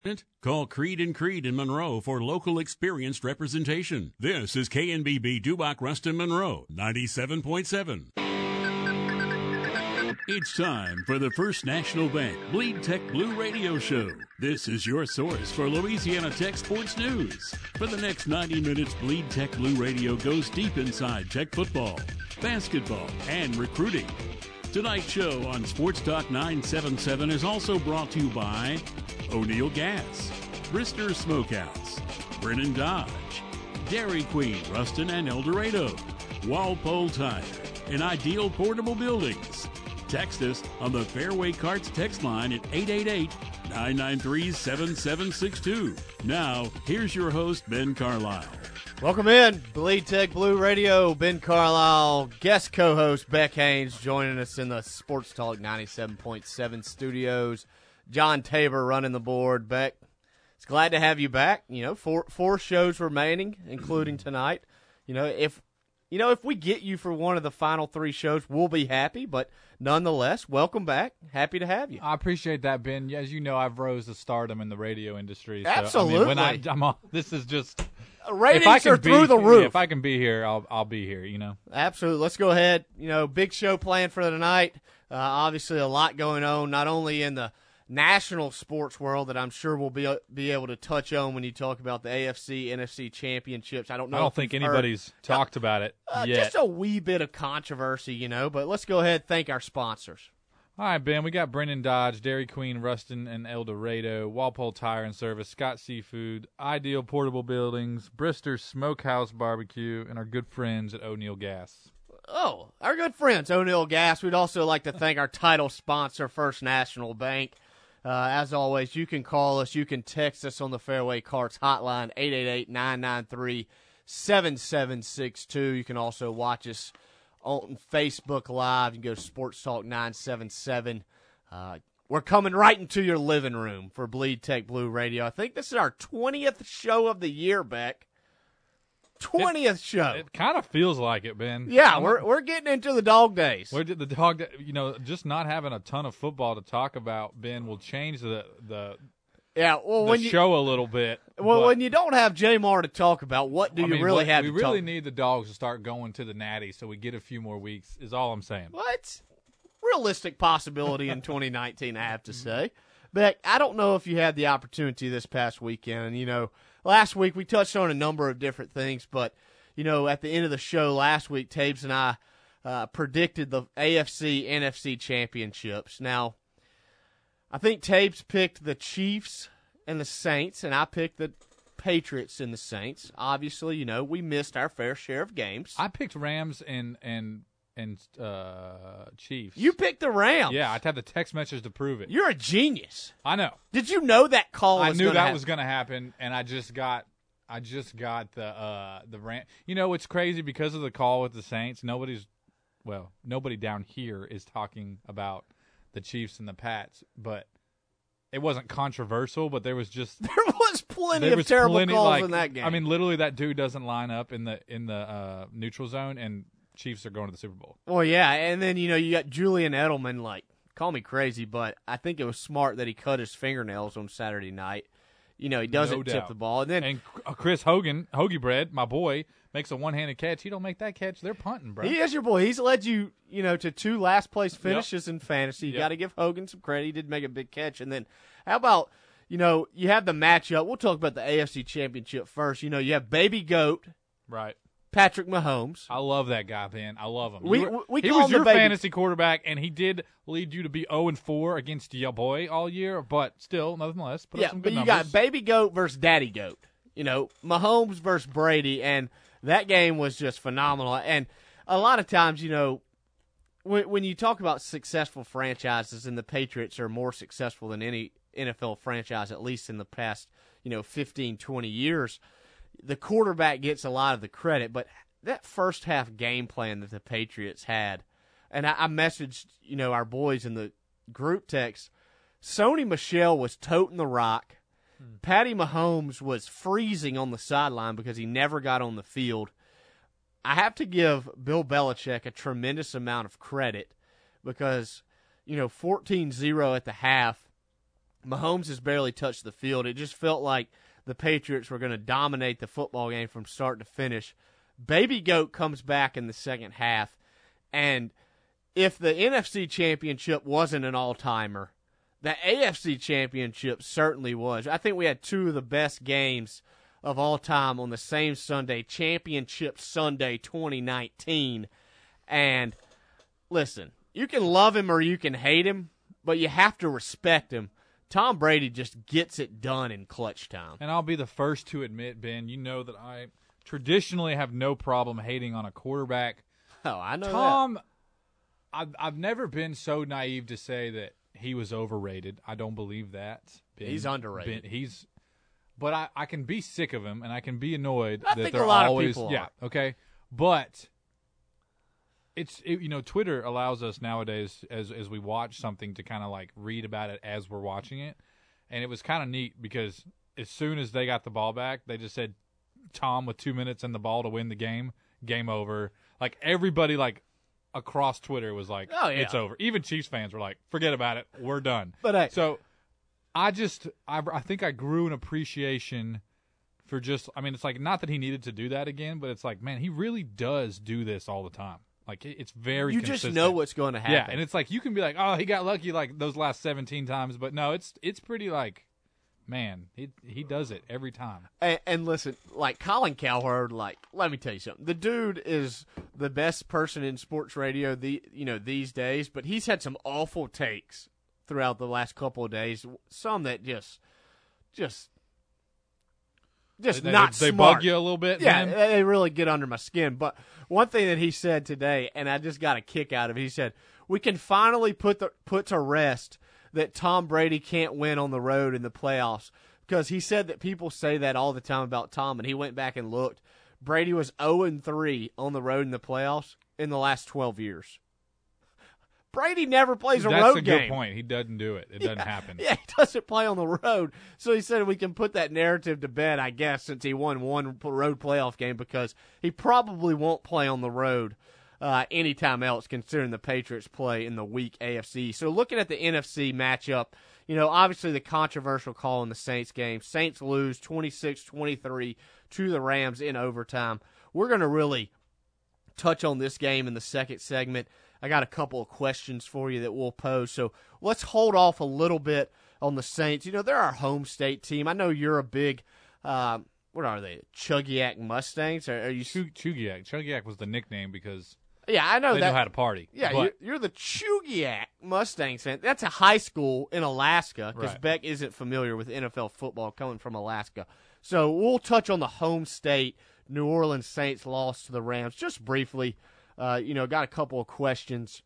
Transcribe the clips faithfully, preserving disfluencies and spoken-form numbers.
Call Creed and Creed in Monroe for local experienced representation. This is K N B B Dubach Ruston Monroe, ninety-seven point seven. It's time for the First National Bank Bleed Tech Blue Radio Show. This is your source for Louisiana Tech sports news. For the next ninety minutes, Bleed Tech Blue Radio goes deep inside Tech football, basketball, and recruiting. Tonight's show on Sports Talk nine seventy-seven is also brought to you by O'Neill Gas, Brister Smokehouse, Brennan Dodge, Dairy Queen, Ruston and El Dorado, Walpole Tire, and Ideal Portable Buildings. Text us on the Fairway Carts text line at eight eight eight, nine nine three, seven seven six two. Now, here's your host, Ben Carlisle. Welcome in, Bleed Tech Blue Radio. Ben Carlisle, guest co-host Beck Haynes joining us in the Sports Talk ninety-seven point seven studios. John Tabor running the board. Beck, it's glad to have you back. You know, four four shows remaining, including tonight. You know, if you know if we get you for one of the final three shows, we'll be happy. But nonetheless, welcome back. Happy to have you. I appreciate that, Ben. As you know, I've rose to stardom in the radio industry. So, Absolutely. I mean, when I, I'm on, this is just ratings if I can are be, through the roof. Yeah, if I can be here, I'll I'll be here. You know. Absolutely. Let's go ahead. You know, big show planned for tonight. Uh, obviously, a lot going on, not only in the national sports world that I'm sure we'll be be able to touch on when you talk about the A F C, N F C championships. I don't know. I don't if think you've anybody's heard. talked about it uh, yet. Just a wee bit of controversy, you know. But let's go ahead and thank our sponsors. All right, Ben, we got Brennan Dodge, Dairy Queen, Ruston, and El Dorado, Walpole Tire and Service, Scott Seafood, Ideal Portable Buildings, Brister Smokehouse Barbecue, and our good friends at O'Neill Gas. Oh, our good friends, O'Neill Gas. We'd also like to thank our title sponsor, First National Bank. Uh, as always, you can call us. You can text us on the Fairway Carts hotline, eight eight eight, nine nine three, seven seven six two. You can also watch us on Facebook Live. You can go to Sports Talk nine seventy-seven. Uh, we're coming right into your living room for Bleed Tech Blue Radio. I think this is our twentieth show of the year, Beck. twentieth it, show. It kind of feels like it, Ben. Yeah, I'm, we're we're getting into the dog days. Where did the dog? You know, just not having a ton of football to talk about, Ben, will change the the, yeah, well, the when you, show a little bit. Well, but, when you don't have J M R to talk about, what do I you mean, really what, have we to really talk? need the dogs to start going to the Natty, so we get a few more weeks. Is all I'm saying. What? Realistic possibility in twenty nineteen, I have to say. Beck, I don't know if you had the opportunity this past weekend. And, you know, last week we touched on a number of different things, but, you know, at the end of the show last week, Tabes and I uh, predicted the A F C, N F C championships. Now, I think Tabes picked the Chiefs and the Saints, and I picked the Patriots and the Saints. Obviously, you know, we missed our fair share of games. I picked Rams and and and uh, Chiefs. You picked the Rams. Yeah, I'd have the text message to prove it. You're a genius. I know. Did you know that call I was knew gonna that happen? was going to happen, and I just got I just got the uh, the Ram. You know, it's crazy because of the call with the Saints. Nobody's well, nobody down here is talking about the Chiefs and the Pats, but it wasn't controversial. But there was just There was plenty there of was terrible plenty, calls like, in that game. I mean, literally, that dude doesn't line up in the in the uh, neutral zone, and Chiefs are going to the Super Bowl. Well, yeah, and then, you know, you got Julian Edelman, like, call me crazy, but I think it was smart that he cut his fingernails on Saturday night. You know, he doesn't No tip doubt. the ball. And then And Chris Hogan, Hoagie Bread, my boy, makes a one-handed catch. He don't make that catch, they're punting, bro. he is your boy. He's led you, you know, to two last-place finishes in fantasy. You Yep. got to give Hogan some credit. He did make a big catch. And then how about, you know, you have the matchup. We'll talk about the A F C Championship first. You know, you have Baby Goat, Right. Patrick Mahomes. I love that guy, Ben. I love him. We- You were- we he call was him the your baby- fantasy quarterback, and he did lead you to be oh and four against your boy all year, but still, nonetheless, put Yeah, up some but good you numbers. got Baby Goat versus Daddy Goat. You know, Mahomes versus Brady, and that game was just phenomenal. And a lot of times, you know, when, when you talk about successful franchises, and the Patriots are more successful than any N F L franchise, at least in the past, you know, fifteen, twenty years, the quarterback gets a lot of the credit. But that first half game plan that the Patriots had, and I, I messaged, you know, our boys in the group text, Sony Michel was toting the rock. Hmm. Patty Mahomes was freezing on the sideline because he never got on the field. I have to give Bill Belichick a tremendous amount of credit because, you know, fourteen zero at the half, Mahomes has barely touched the field. It just felt like the Patriots were going to dominate the football game from start to finish. Baby Goat comes back in the second half, and if the N F C Championship wasn't an all-timer, the A F C Championship certainly was. I think we had two of the best games of all time on the same Sunday, Championship Sunday twenty nineteen. And listen, you can love him or you can hate him, but you have to respect him. Tom Brady just gets it done in clutch time. And I'll be the first to admit, Ben, you know that I traditionally have no problem hating on a quarterback. Oh, I know Tom, that. I've, I've never been so naive to say that he was overrated. I don't believe that. Ben, He's underrated. Ben, he's, but I, I can be sick of him, and I can be annoyed I that think they're a lot always of people yeah are. okay. But it's it, you know Twitter allows us nowadays as as we watch something to kind of like read about it as we're watching it, and it was kind of neat because as soon as they got the ball back, they just said Tom with two minutes and the ball to win the game, game over. Like everybody like. Across Twitter was like, oh, yeah. It's over. Even Chiefs fans were like, forget about it. We're done. But hey, so I just, I, I think I grew an appreciation for just, I mean, it's like, not that he needed to do that again, but it's like, man, he really does do this all the time. Like, it, it's very you consistent. just know what's going to happen. Yeah, and it's like, you can be like, oh, he got lucky like those last seventeen times, but no, it's it's pretty like, man, he he does it every time. And, and listen, like Colin Cowherd, like let me tell you something. The dude is the best person in sports radio, the you know these days. But he's had some awful takes throughout the last couple of days. Some that just, just, just they, not they, they smart. bug you a little bit. Yeah, man? they really get under my skin. But one thing that he said today, and I just got a kick out of it. He said, "We can finally put the put to rest that Tom Brady can't win on the road in the playoffs," because he said that people say that all the time about Tom, and he went back and looked. Brady was oh and three on the road in the playoffs in the last twelve years. Brady never plays a That's road a game. good point. He doesn't do it. It doesn't yeah, happen. Yeah, he doesn't play on the road. So he said we can put that narrative to bed, I guess, since he won one road playoff game, because he probably won't play on the road Uh, anytime else, considering the Patriots play in the weak A F C. So looking at the N F C matchup, you know, obviously the controversial call in the Saints game. Saints lose twenty-six twenty-three to the Rams in overtime. We're going to really touch on this game in the second segment. I got a couple of questions for you that we'll pose. So let's hold off a little bit on the Saints. You know, they're our home state team. I know you're a big, uh, what are they, Chugiak Mustangs? Are, are you? Chug- Chugiak. Chugiak was the nickname because Yeah, I know they that. know how to party. Yeah, but, you're, you're the Chugiak Mustangs fan. That's a high school in Alaska, because Right. Beck isn't familiar with N F L football coming from Alaska. So we'll touch on the home state New Orleans Saints loss to the Rams just briefly. Uh, you know, got a couple of questions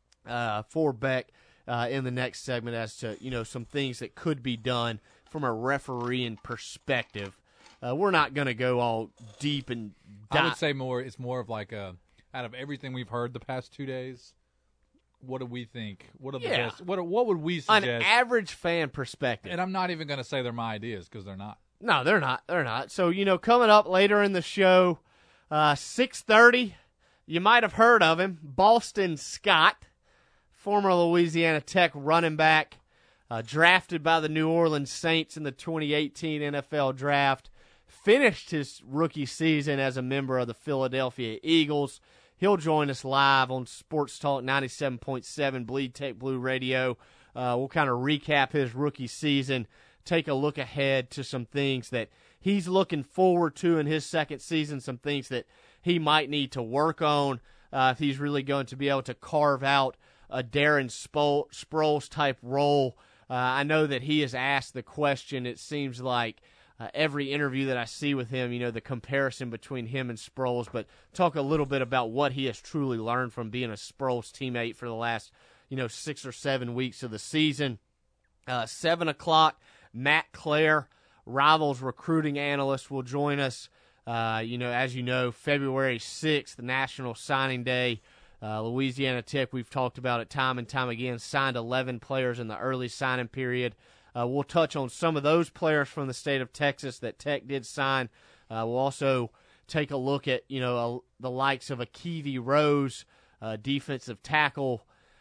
uh, for Beck uh, in the next segment as to, you know, some things that could be done from a refereeing perspective. Uh, we're not going to go all deep and I would dive. say more. It's more of like a out of everything we've heard the past two days. What do we think? What are the Yeah. best? What are, what would we An suggest? average fan perspective. And I'm not even going to say they're my ideas because they're not. No, they're not. They're not. So, you know, coming up later in the show, uh, six thirty, you might have heard of him, Boston Scott, former Louisiana Tech running back, uh, drafted by the New Orleans Saints in the twenty eighteen N F L Draft, finished his rookie season as a member of the Philadelphia Eagles. He'll join us live on Sports Talk ninety-seven point seven Bleed Tech Blue Radio. Uh, we'll kind of recap his rookie season, take a look ahead to some things that he's looking forward to in his second season, some things that he might need to work on uh, if he's really going to be able to carve out a Darren Spo- Sproles type role. Uh, I know that he has asked the question, it seems like, uh, every interview that I see with him, you know, the comparison between him and Sproles, but talk a little bit about what he has truly learned from being a Sproles teammate for the last, you know, six or seven weeks of the season. Uh, seven o'clock, Matt Clare, Rivals recruiting analyst, will join us. Uh, you know, as you know, February sixth, National Signing Day. Uh, Louisiana Tech, we've talked about it time and time again, signed eleven players in the early signing period. Uh, we'll touch on some of those players from the state of Texas that Tech did sign. Uh, we'll also take a look at, you know, uh, the likes of Akivi Rose, uh, defensive tackle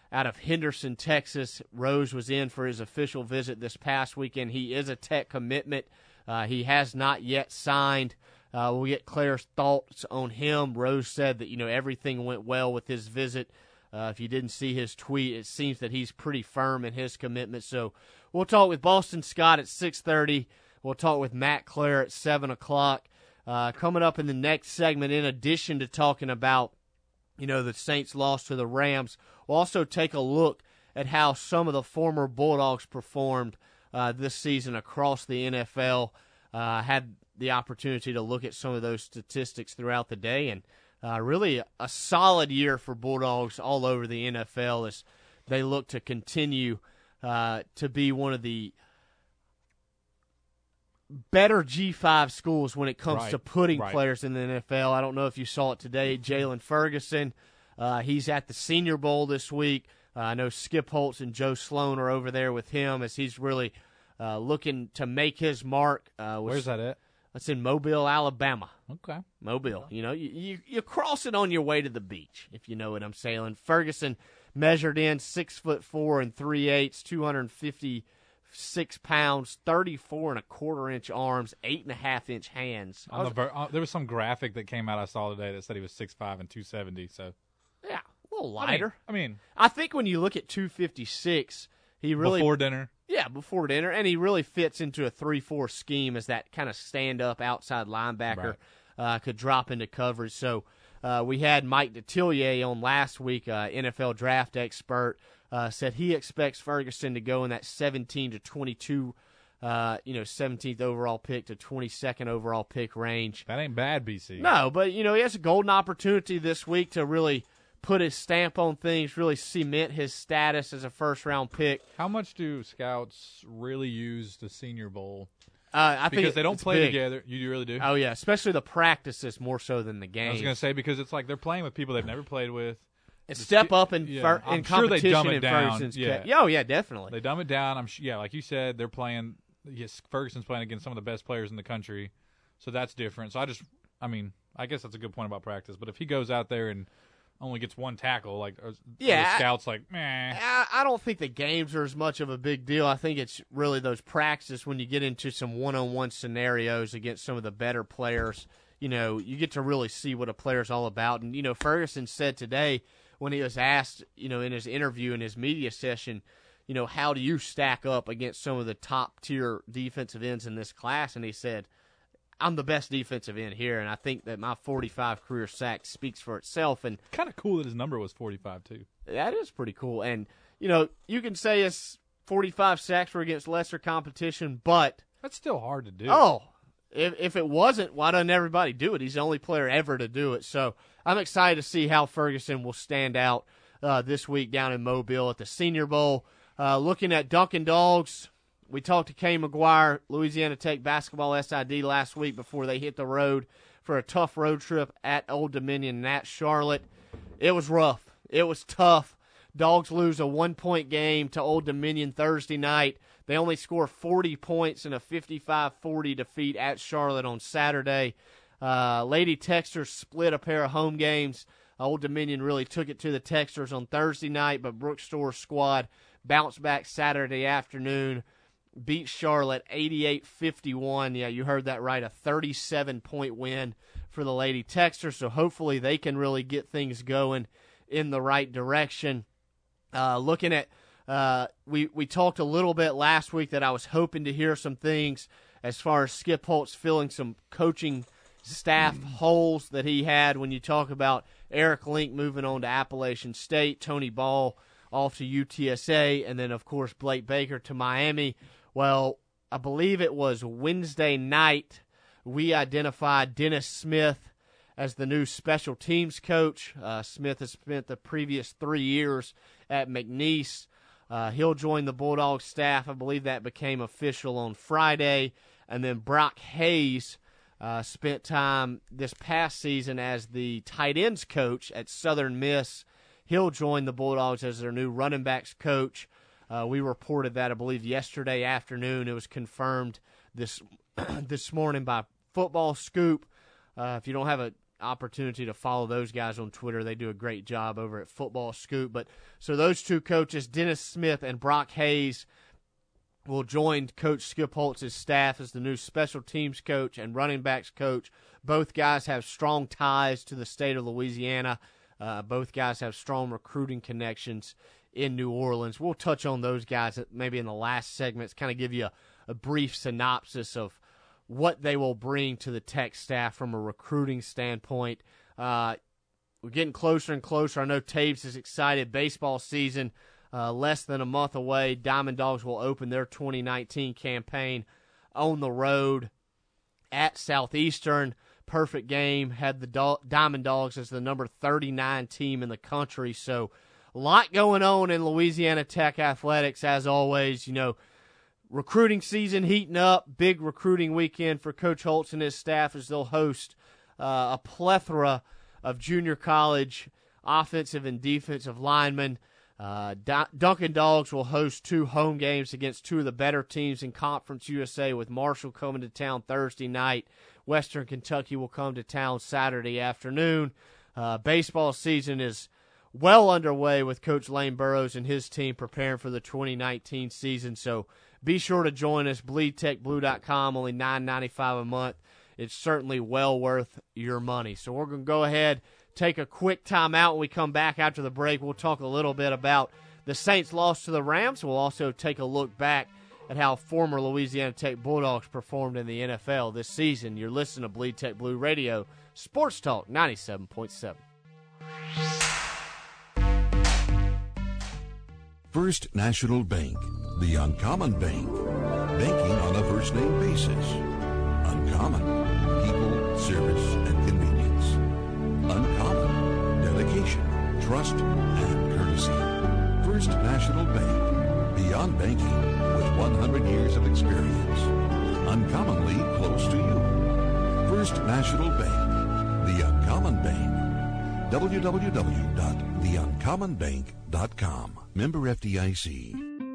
out of Henderson, Texas. Rose was in for his official visit this past weekend. He is a Tech commitment. Uh, he has not yet signed. Uh, we'll get Claire's thoughts on him. Rose said that, you know, everything went well with his visit. Uh, if you didn't see his tweet, it seems that he's pretty firm in his commitment. So we'll talk with Boston Scott at six thirty. We'll talk with Matt Claire at seven o'clock. Uh, coming up in the next segment, in addition to talking about, you know, the Saints loss to the Rams, we'll also take a look at how some of the former Bulldogs performed uh, this season across the N F L. I uh, had the opportunity to look at some of those statistics throughout the day, and uh, really a, a solid year for Bulldogs all over the N F L as they look to continue uh, to be one of the better G five schools when it comes right. to putting right. players in the N F L. I don't know if you saw it today. Jalen Ferguson, uh, he's at the Senior Bowl this week. Uh, I know Skip Holtz and Joe Sloan are over there with him as he's really uh, looking to make his mark. Uh, Where's that at? It's in Mobile, Alabama. Okay. Mobile. You know, you, you, you're crossing on your way to the beach, if you know what I'm saying. Ferguson measured in six foot four and three eighths, two hundred fifty-six pounds, thirty-four and a quarter inch arms, eight and a half inch hands. On the ver- uh, there was some graphic that came out I saw today that said he was six five and two seventy. So yeah, a little lighter. I mean, I, mean, I think when you look at two fifty-six, he really before dinner. Yeah, before dinner, and he really fits into a three four scheme as that kind of stand-up outside linebacker. Right. Uh, could drop into coverage. So uh, we had Mike Detillier on last week, uh, N F L draft expert, uh, said he expects Ferguson to go in that seventeen to twenty-two, uh, you know, seventeenth overall pick to twenty-second overall pick range. That ain't bad, B C. No, but, you know, he has a golden opportunity this week to really put his stamp on things, really cement his status as a first-round pick. How much do scouts really use the Senior Bowl? Uh, I because think they don't play big. together. You really do? Oh, yeah, especially the practices more so than the game. I was going to say, because it's like they're playing with people they've never played with. And step up in, yeah, fir- in I'm sure competition they dumb it in down. Ferguson's Yeah. ca- Oh, yeah, definitely. They dumb it down. I'm sh- Yeah, like you said, they're playing – yes, Ferguson's playing against some of the best players in the country, so that's different. So I just – I mean, I guess that's a good point about practice. But if he goes out there and only gets one tackle, like yeah, the scouts like, meh. I, I don't think the games are as much of a big deal. I think it's really those practices when you get into some one-on-one scenarios against some of the better players. You know, you get to really see what a player's all about. And, you know, Ferguson said today when he was asked, you know, in his interview, in his media session, you know, how do you stack up against some of the top-tier defensive ends in this class? And he said, I'm the best defensive end here, and I think that my forty-five career sacks speaks for itself. And kind of cool that his number was forty-five, too. That is pretty cool. And, you know, you can say it's forty-five sacks were against lesser competition, but that's still hard to do. Oh, if, if it wasn't, why doesn't everybody do it? He's the only player ever to do it. So I'm excited to see how Ferguson will stand out uh, this week down in Mobile at the Senior Bowl. Uh, looking at Dunkin' Dogs, we talked to Kay McGuire, Louisiana Tech basketball S I D last week before they hit the road for a tough road trip at Old Dominion and at Charlotte. It was rough. It was tough. Dogs lose a one-point game to Old Dominion Thursday night. They only score forty points in a fifty-five forty defeat at Charlotte on Saturday. Uh, Lady Texters split a pair of home games. Old Dominion really took it to the Texters on Thursday night, but Brooks Store's squad bounced back Saturday afternoon, beat Charlotte eighty-eight fifty-one. Yeah, you heard that right, a thirty-seven point win for the Lady Texters, so hopefully they can really get things going in the right direction. Uh, looking at, uh, we, we talked a little bit last week that I was hoping to hear some things as far as Skip Holtz filling some coaching staff holes that he had when you talk about Eric Link moving on to Appalachian State, Tony Ball off to U T S A, and then, of course, Blake Baker to Miami. Well, I believe it was Wednesday night we identified Dennis Smith as the new special teams coach. Uh, Smith has spent the previous three years at McNeese. Uh, he'll join the Bulldogs staff. I believe that became official on Friday. And then Brock Hayes uh, spent time this past season as the tight ends coach at Southern Miss. He'll join the Bulldogs as their new running backs coach. Uh, we reported that, I believe, yesterday afternoon. It was confirmed this this morning by Football Scoop. Uh, if you don't have a opportunity to follow those guys on Twitter. They do a great job over at Football Scoop. But so those two coaches, Dennis Smith and Brock Hayes, will join Coach Skip Holtz's staff as the new special teams coach and running backs coach. Both guys have strong ties to the state of Louisiana. Uh, both guys have strong recruiting connections in New Orleans. We'll touch on those guys maybe in the last segments, kind of give you a, a brief synopsis of what they will bring to the Tech staff from a recruiting standpoint. Uh, we're getting closer and closer. I know Taves is excited. Baseball season uh, less than a month away. Diamond Dogs will open their twenty nineteen campaign on the road at Southeastern. Perfect game. Had the Do- Diamond Dogs as the number thirty-nine team in the country. So a lot going on in Louisiana Tech athletics, as always. You know, recruiting season heating up. Big recruiting weekend for Coach Holtz and his staff as they'll host uh, a plethora of junior college offensive and defensive linemen. Uh, D- Duncan Dogs will host two home games against two of the better teams in Conference U S A, with Marshall coming to town Thursday night. Western Kentucky will come to town Saturday afternoon. Uh, baseball season is well underway with Coach Lane Burrows and his team preparing for the twenty nineteen season. So be sure to join us. bleed tech blue dot com, only nine ninety-five a month. It's certainly well worth your money. So we're going to go ahead, take a quick time out. When we come back after the break, we'll talk a little bit about the Saints' loss to the Rams. We'll also take a look back at how former Louisiana Tech Bulldogs performed in the N F L this season. You're listening to Bleed Tech Blue Radio, Sports Talk ninety-seven point seven. First National Bank, the uncommon bank. Banking on a first-name basis. Uncommon. People, service, and convenience. Uncommon. Dedication, trust, and courtesy. First National Bank. Beyond banking, with one hundred years of experience. Uncommonly close to you. First National Bank. The Uncommon Bank. w w w dot the uncommon bank dot com. Member F D I C.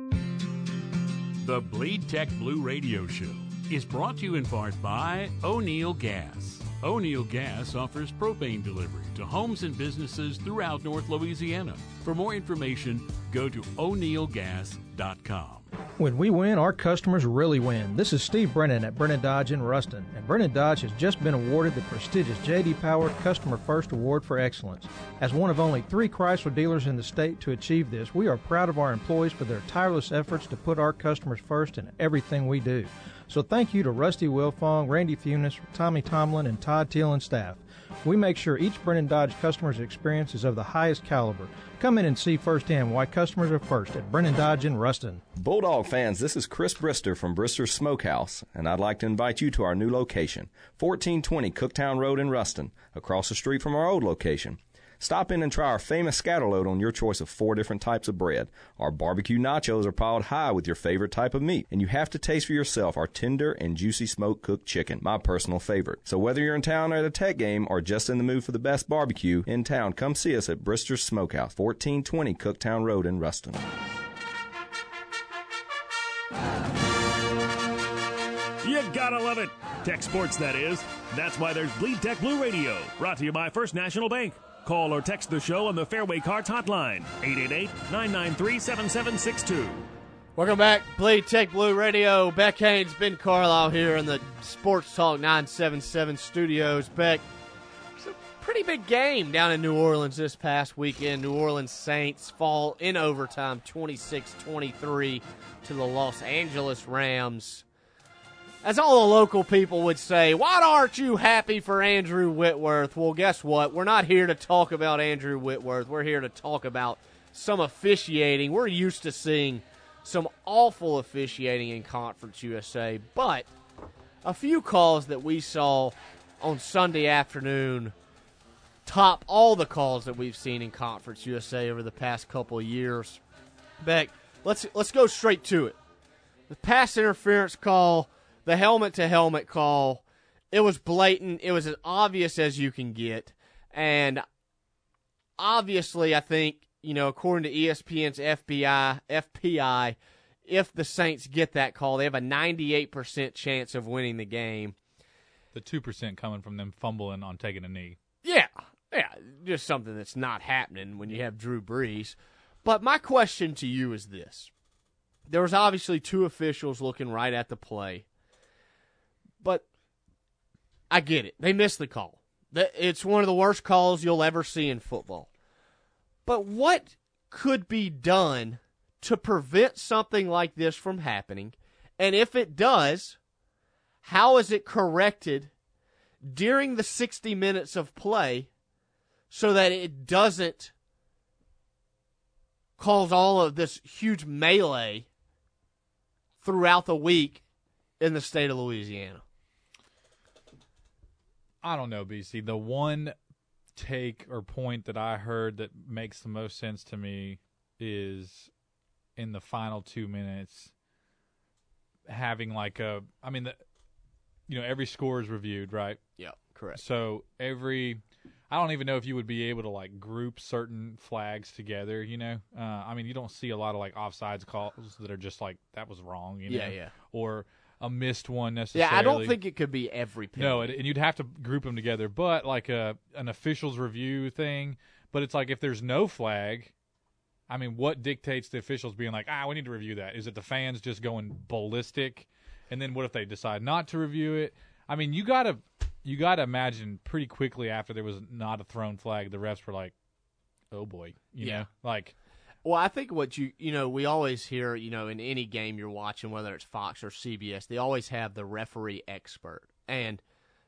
The Bleed Tech Blue Radio Show is brought to you in part by O'Neill Gas. O'Neill Gas offers propane delivery to homes and businesses throughout North Louisiana. For more information, go to o'neill gas dot com. When we win, our customers really win. This is Steve Brennan at Brennan Dodge in Ruston, and Brennan Dodge has just been awarded the prestigious J D. Power Customer First Award for Excellence. As one of only three Chrysler dealers in the state to achieve this, we are proud of our employees for their tireless efforts to put our customers first in everything we do. So thank you to Rusty Wilfong, Randy Funes, Tommy Tomlin, and Todd Teal and staff. We make sure each Brennan Dodge customer's experience is of the highest caliber. Come in and see firsthand why customers are first at Brennan Dodge in Ruston. Bulldog fans, this is Chris Brister from Brister's Smokehouse, and I'd like to invite you to our new location, fourteen twenty Cooktown Road in Ruston, across the street from our old location. Stop in and try our famous scatterload on your choice of four different types of bread. Our barbecue nachos are piled high with your favorite type of meat, and you have to taste for yourself our tender and juicy smoke-cooked chicken, my personal favorite. So whether you're in town or at a Tech game or just in the mood for the best barbecue in town, come see us at Brister's Smokehouse, fourteen twenty Cooktown Road in Ruston. You gotta love it. Tech sports, that is. That's why there's Bleed Tech Blue Radio, brought to you by First National Bank. Call or text the show on the Fairway Carts hotline, eight eight eight, nine nine three, seven seven six two. Welcome back, Bleed Tech Blue Radio. Beck Haynes, Ben Carlisle here in the Sports Talk nine seventy-seven studios. Beck, it's a pretty big game down in New Orleans this past weekend. New Orleans Saints fall in overtime twenty-six twenty-three to the Los Angeles Rams. As all the local people would say, why aren't you happy for Andrew Whitworth? Well, guess what? We're not here to talk about Andrew Whitworth. We're here to talk about some officiating. We're used to seeing some awful officiating in Conference U S A, but a few calls that we saw on Sunday afternoon top all the calls that we've seen in Conference U S A over the past couple of years. Beck, let's let's go straight to it. The pass interference call, the helmet-to-helmet call, it was blatant. It was as obvious as you can get. And obviously, I think, you know, according to E S P N's F B I, F P I, if the Saints get that call, they have a ninety-eight percent chance of winning the game. The two percent coming from them fumbling on taking a knee. Yeah, just something that's not happening when you have Drew Brees. But my question to you is this. There was obviously two officials looking right at the play. But I get it. They missed the call. It's one of the worst calls you'll ever see in football. But what could be done to prevent something like this from happening? And if it does, how is it corrected during the sixty minutes of play so that it doesn't cause all of this huge melee throughout the week in the state of Louisiana? I don't know, B C. The one take or point that I heard that makes the most sense to me is in the final two minutes having like a – I mean, the, you know, every score is reviewed, right? Yeah, correct. So every – I don't even know if you would be able to like group certain flags together, you know? Uh, I mean, you don't see a lot of like offsides calls that are just like, that was wrong, you know? Yeah, yeah. Or – a missed one necessarily. Yeah, I don't think it could be every penalty. No, and you'd have to group them together. But like a an officials review thing. But it's like if there's no flag, I mean, what dictates the officials being like, ah, we need to review that? Is it the fans just going ballistic? And then what if they decide not to review it? I mean, you gotta you gotta imagine pretty quickly after there was not a thrown flag, the refs were like, oh boy, you yeah. know, like. Well, I think what you, you know, we always hear, you know, in any game you're watching, whether it's Fox or C B S, they always have the referee expert. And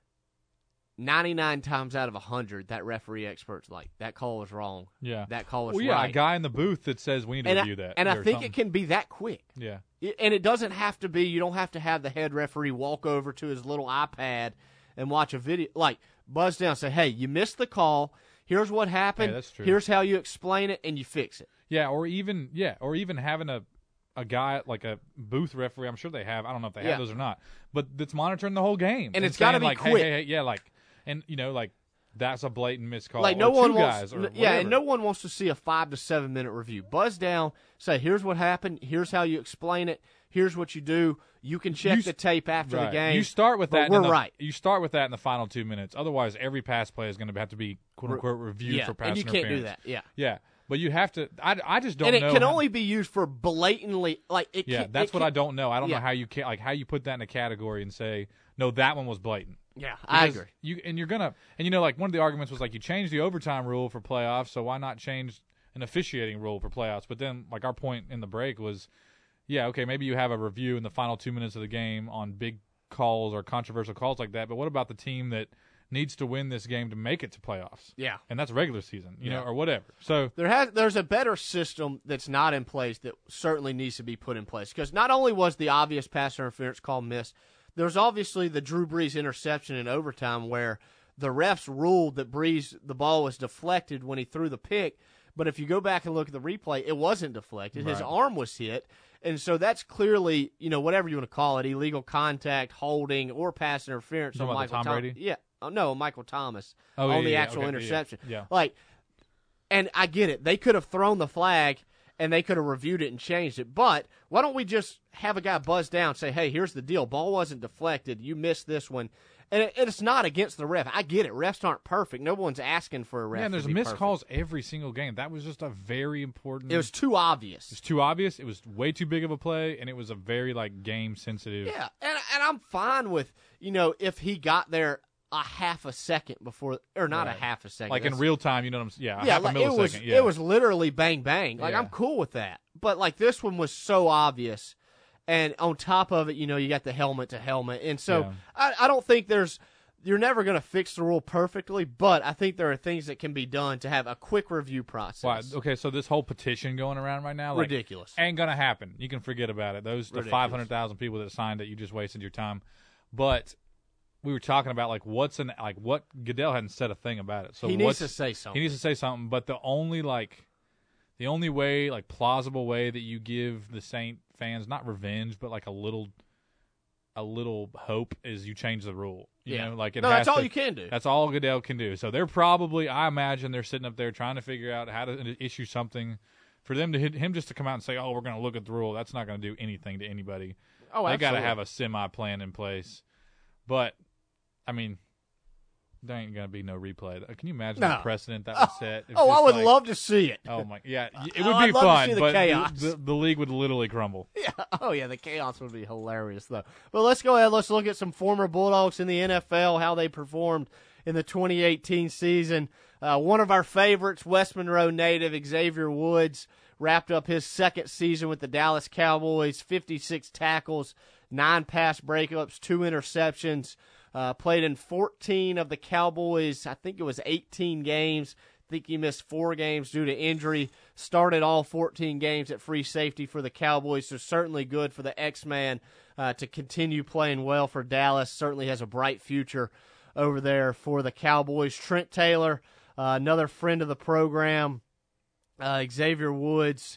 ninety-nine times out of one hundred, that referee expert's like, that call was wrong. Yeah. That call was well, yeah, right. a guy in the booth that says we need to and review I, that. And I think something. it can be that quick. Yeah. And it doesn't have to be, you don't have to have the head referee walk over to his little iPad and watch a video. Like, buzz down, say, hey, you missed the call. Here's what happened. Yeah, that's true. Here's how you explain it, and you fix it. Yeah, or even yeah, or even having a a guy like a booth referee. I'm sure they have. I don't know if they yeah. have those or not, but that's monitoring the whole game. And, and it's got to be like, quick. Hey, hey, hey, yeah, like, and you know, like that's a blatant missed call. Like no or one two wants, guys or yeah, whatever. and no one wants to see a five to seven minute review. Buzz down, say, here's what happened. Here's how you explain it. Here's what you do. You can check You, the tape after right. the game. You start with that. We're in the, right. You start with that in the final two minutes. Otherwise, every pass play is going to have to be quote unquote reviewed yeah, for pass and you interference. can't do that. Yeah, yeah. But you have to. I, I just don't and it know. can how, only be used for blatantly like. It yeah, can, that's it what can, I don't know. I don't yeah. know how you can like how you put that in a category and say no, that one was blatant. Yeah, I Because agree. You and you're gonna and you know like one of the arguments was like you changed the overtime rule for playoffs, so why not change an officiating rule for playoffs? But then like our point in the break was, yeah, okay, maybe you have a review in the final two minutes of the game on big calls or controversial calls like that. But what about the team that needs to win this game to make it to playoffs? Yeah, and that's regular season, you yeah. know, or whatever. So there has there's a better system that's not in place that certainly needs to be put in place because not only was the obvious pass interference call missed. There's obviously the Drew Brees interception in overtime where the refs ruled that Brees, the ball was deflected when he threw the pick. But if you go back and look at the replay, it wasn't deflected. His right. arm was hit. And so that's clearly, you know, whatever you want to call it, illegal contact, holding, or pass interference on Michael Tom Thomas. Brady? Yeah. Oh, no, Michael Thomas oh, on yeah, the yeah, actual okay, interception. Yeah, yeah. Like, and I get it. They could have thrown the flag and they could have reviewed it and changed it. But why don't we just have a guy buzz down and say, hey, here's the deal. Ball wasn't deflected. You missed this one. And it, it's not against the ref. I get it. Refs aren't perfect. No one's asking for a ref Yeah, and there's to be missed perfect. calls every single game. That was just a very important. It was too obvious. It was too obvious. It was way too big of a play, and it was a very like game sensitive. Yeah, and and I'm fine with, you know, if he got there a half a second before, or not Right. a half a second. Like in That's- real time, you know what I'm saying? Yeah, a Yeah, half like a it millisecond. was yeah. it was literally bang bang. Like Yeah. I'm cool with that. But like this one was so obvious, and on top of it, you know, you got the helmet to helmet, and so Yeah. I, I don't think there's you're never going to fix the rule perfectly, but I think there are things that can be done to have a quick review process. Wow, okay, so this whole petition going around right now, like, Ridiculous. ain't gonna happen. You can forget about it. Those the Ridiculous. five hundred thousand people that signed it, you just wasted your time. But we were talking about like what's an like what Goodell hadn't said a thing about it. So He needs what's- to say something. He needs to say something. But the only like the only way like plausible way that you give the Saint fans not revenge but like a little a little hope is you change the rule. You Yeah. know, like it No, has that's all to- you can do. That's all Goodell can do. So they're probably, I imagine, they're sitting up there trying to figure out how to issue something for them to hit him just to come out and say, "Oh, we're going to look at the rule." That's not going to do anything to anybody. Oh, they got to absolutely. have a semi plan in place. But I mean, there ain't gonna be no replay. Can you imagine No. the precedent that was set? If Oh, I just, would like- love to see it. Oh my, yeah, it Oh, would I'd be love to fun, see the but chaos. the, the, the league would literally crumble. Yeah. Oh, yeah, the chaos would be hilarious, though. But let's go ahead. Let's look at some former Bulldogs in the N F L, how they performed in the twenty eighteen season. Uh, one of our favorites, West Monroe native Xavier Woods, wrapped up his second season with the Dallas Cowboys, fifty-six tackles, nine pass breakups, two interceptions. Uh, played in fourteen of the Cowboys, I think it was eighteen games. I think he missed four games due to injury. Started all fourteen games at free safety for the Cowboys, so certainly good for the X-Man uh, to continue playing well for Dallas. Certainly has a bright future over there for the Cowboys. Trent Taylor, uh, another friend of the program. Uh, Xavier Woods,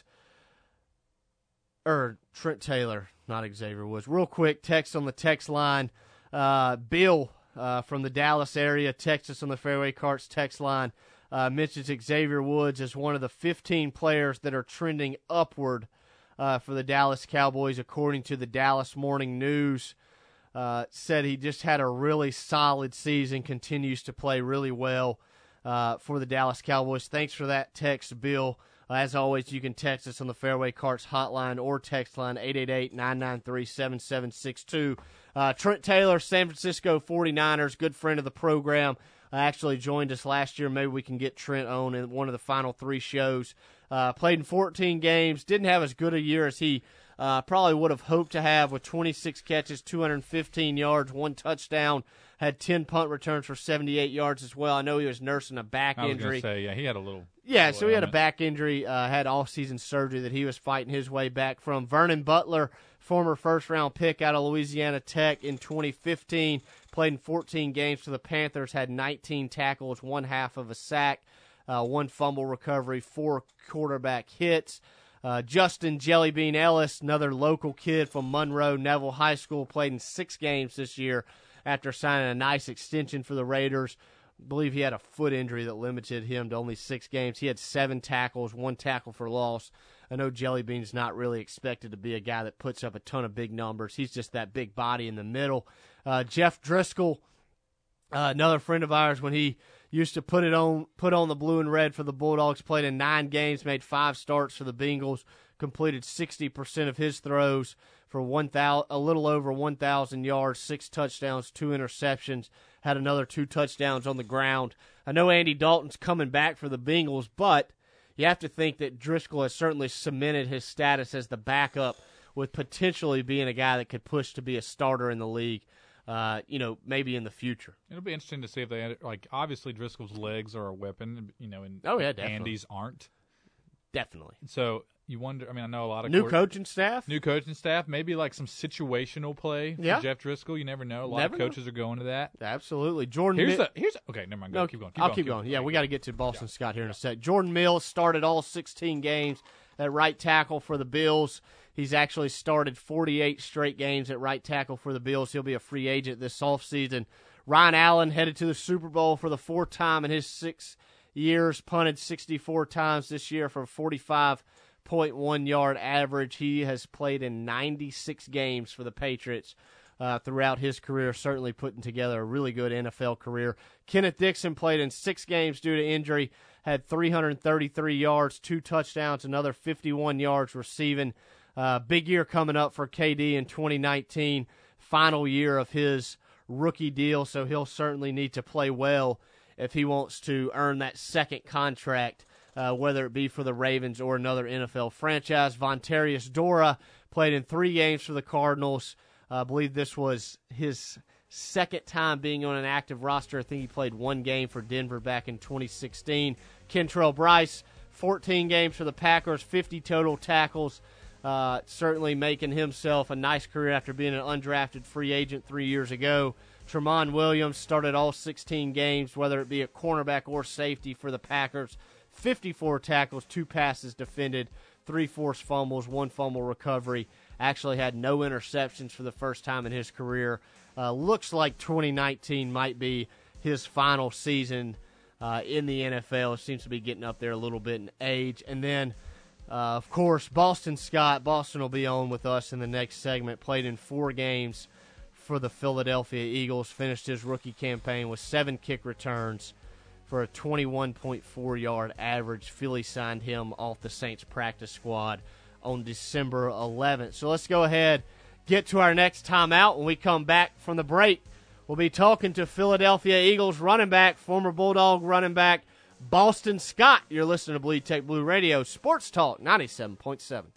or Trent Taylor, not Xavier Woods. Real quick, text on the text line. Uh, Bill uh, from the Dallas area, Texas on the Fairway Carts text line, uh, mentions Xavier Woods as one of the fifteen players that are trending upward uh, for the Dallas Cowboys, according to the Dallas Morning News. Uh, said he just had a really solid season, continues to play really well uh, for the Dallas Cowboys. Thanks for that text, Bill. Uh, as always, you can text us on the Fairway Carts hotline or text line eight eight eight, nine nine three, seven seven six two. Uh, Trent Taylor, San Francisco forty-niners, good friend of the program, uh, actually joined us last year. Maybe we can get Trent on in one of the final three shows. Uh, played in fourteen games, didn't have as good a year as he uh, probably would have hoped to have, with twenty-six catches, two hundred fifteen yards, one touchdown. Had ten punt returns for seventy-eight yards as well. I know he was nursing a back I was injury. gonna say, yeah, he had a little. Yeah, little so he had a ailment. back injury, uh, had off-season surgery that he was fighting his way back from. Vernon Butler, former first-round pick out of Louisiana Tech in twenty fifteen, played in fourteen games for the Panthers, had nineteen tackles, one half of a sack, uh, one fumble recovery, four quarterback hits. Uh, Justin Jellybean Ellis, another local kid from Monroe Neville High School, played in six games this year after signing a nice extension for the Raiders. I believe he had a foot injury that limited him to only six games. He had seven tackles, one tackle for loss. I know Jellybean's not really expected to be a guy that puts up a ton of big numbers. He's just that big body in the middle. Uh, Jeff Driscoll, uh, another friend of ours, when he used to put it on, put on the blue and red for the Bulldogs, played in nine games, made five starts for the Bengals, completed sixty percent of his throws for one thousand, a little over one thousand yards, six touchdowns, two interceptions, had another two touchdowns on the ground. I know Andy Dalton's coming back for the Bengals, but you have to think that Driscoll has certainly cemented his status as the backup, with potentially being a guy that could push to be a starter in the league, uh, you know, maybe in the future. It'll be interesting to see if they, like, obviously Driscoll's legs are a weapon, you know, and Oh, yeah, definitely. Andy's aren't. Definitely. So you wonder, I mean, I know a lot of New court- coaching staff? New coaching staff, maybe like some situational play for Yeah. Jeff Driscoll. You never know. A lot Never of know. coachers are going to that. Absolutely. Jordan Here's Mi- the here's okay. Never mind. Go. No, keep going. Keep I'll going, keep going. Yeah, we got to get to Boston Scott here in a sec. Jordan Mills started all sixteen games at right tackle for the Bills. He's actually started forty-eight straight games at right tackle for the Bills. He'll be a free agent this offseason. Ryan Allen headed to the Super Bowl for the fourth time in his six years, punted sixty-four times this year for a forty-five point one yard average. He has played in ninety-six games for the Patriots uh, throughout his career, certainly putting together a really good N F L career. Kenneth Dixon played in six games due to injury, had three hundred thirty-three yards, two touchdowns, another fifty-one yards receiving. Uh, big year coming up for K D in twenty nineteen, final year of his rookie deal, so he'll certainly need to play well if he wants to earn that second contract, uh, whether it be for the Ravens or another N F L franchise. Vontarius Dora played in three games for the Cardinals. Uh, I believe this was his second time being on an active roster. I think he played one game for Denver back in twenty sixteen. Kentrell Bryce, fourteen games for the Packers, fifty total tackles. Uh, certainly making himself a nice career after being an undrafted free agent three years ago. Tremont Williams started all sixteen games, whether it be a cornerback or safety for the Packers. fifty-four tackles, two passes defended, three forced fumbles, one fumble recovery. Actually had no interceptions for the first time in his career. Uh, looks like twenty nineteen might be his final season uh, in the N F L. It seems to be getting up there a little bit in age. And then, Uh, of course, Boston Scott. Boston will be on with us in the next segment. Played in four games for the Philadelphia Eagles, finished his rookie campaign with seven kick returns for a twenty-one point four yard average. Philly signed him off the Saints practice squad on December eleventh. So let's go ahead, get to our next timeout. When we come back from the break, we'll be talking to Philadelphia Eagles running back, former Bulldog running back, Boston Scott. You're listening to Bleed Tech Blue Radio, Sports Talk ninety-seven point seven.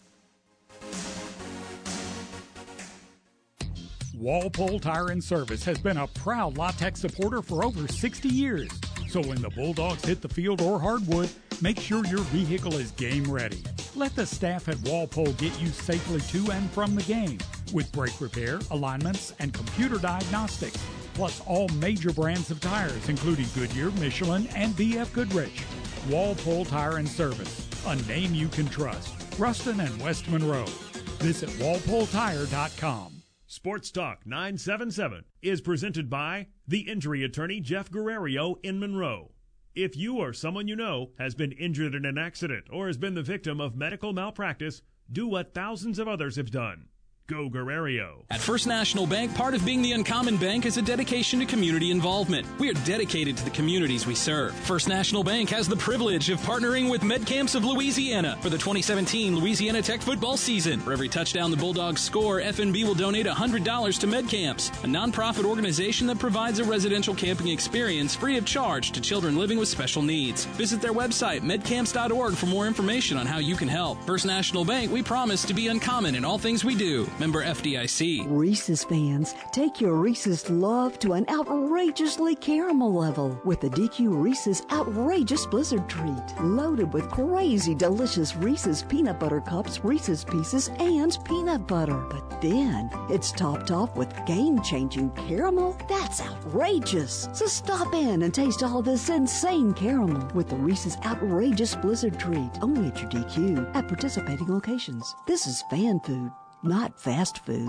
Walpole Tire and Service has been a proud La Tech supporter for over sixty years. So when the Bulldogs hit the field or hardwood, make sure your vehicle is game ready. Let the staff at Walpole get you safely to and from the game with brake repair, alignments, and computer diagnostics, plus all major brands of tires, including Goodyear, Michelin, and B F Goodrich. Walpole Tire and Service, a name you can trust. Ruston and West Monroe. Visit walpole tire dot com. Sports Talk nine seven seven is presented by the injury attorney Jeff Guerrero in Monroe. If you or someone you know has been injured in an accident or has been the victim of medical malpractice, do what thousands of others have done. Go Guerrero. At First National Bank, part of being the Uncommon Bank is a dedication to community involvement. We are dedicated to the communities we serve. First National Bank has the privilege of partnering with MedCamps of Louisiana for the twenty seventeen Louisiana Tech football season. For every touchdown the Bulldogs score, F N B will donate one hundred dollars to MedCamps, a nonprofit organization that provides a residential camping experience free of charge to children living with special needs. Visit their website, medcamps dot org, for more information on how you can help. First National Bank, we promise to be uncommon in all things we do. Member F D I C. Reese's fans, take your Reese's love to an outrageously caramel level with the D Q Reese's Outrageous Blizzard Treat. Loaded with crazy delicious Reese's Peanut Butter Cups, Reese's Pieces, and peanut butter. But then it's topped off with game-changing caramel. That's outrageous. So stop in and taste all this insane caramel with the Reese's Outrageous Blizzard Treat. Only at your D Q at participating locations. This is fan food, not fast food.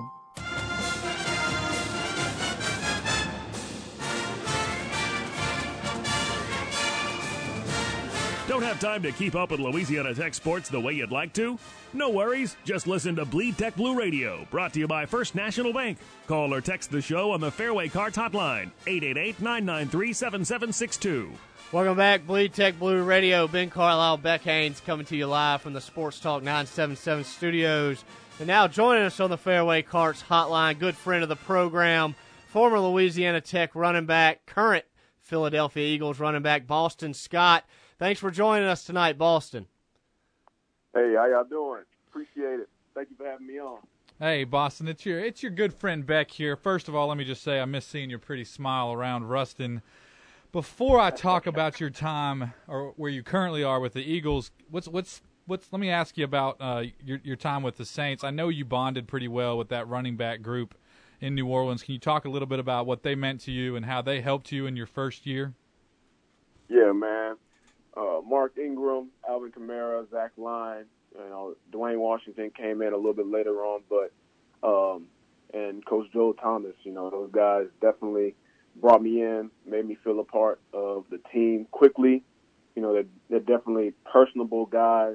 Don't have time to keep up with Louisiana Tech sports the way you'd like to? No worries. Just listen to Bleed Tech Blue Radio, brought to you by First National Bank. Call or text the show on the Fairway Carts hotline, eight eight eight, nine nine three, seven seven six two. Welcome back, Bleed Tech Blue Radio. Ben Carlisle, Beck Haynes coming to you live from the Sports Talk nine seven seven studios. And now joining us on the Fairway Carts hotline, good friend of the program, former Louisiana Tech running back, current Philadelphia Eagles running back, Boston Scott. Thanks for joining us tonight, Boston. Hey, how y'all doing? Appreciate it. Thank you for having me on. Hey, Boston, it's your it's your good friend Beck here. First of all, let me just say I miss seeing your pretty smile around Ruston. Before I talk about your time or where you currently are with the Eagles, what's what's what's let me ask you about uh, your your time with the Saints. I know you bonded pretty well with that running back group in New Orleans. Can you talk a little bit about what they meant to you and how they helped you in your first year? Yeah, man. Uh, Mark Ingram, Alvin Kamara, Zach Line, you know, Dwayne Washington came in a little bit later on, but um, and Coach Joe Thomas, you know, those guys definitely brought me in, made me feel a part of the team quickly. You know, they're, they're definitely personable guys,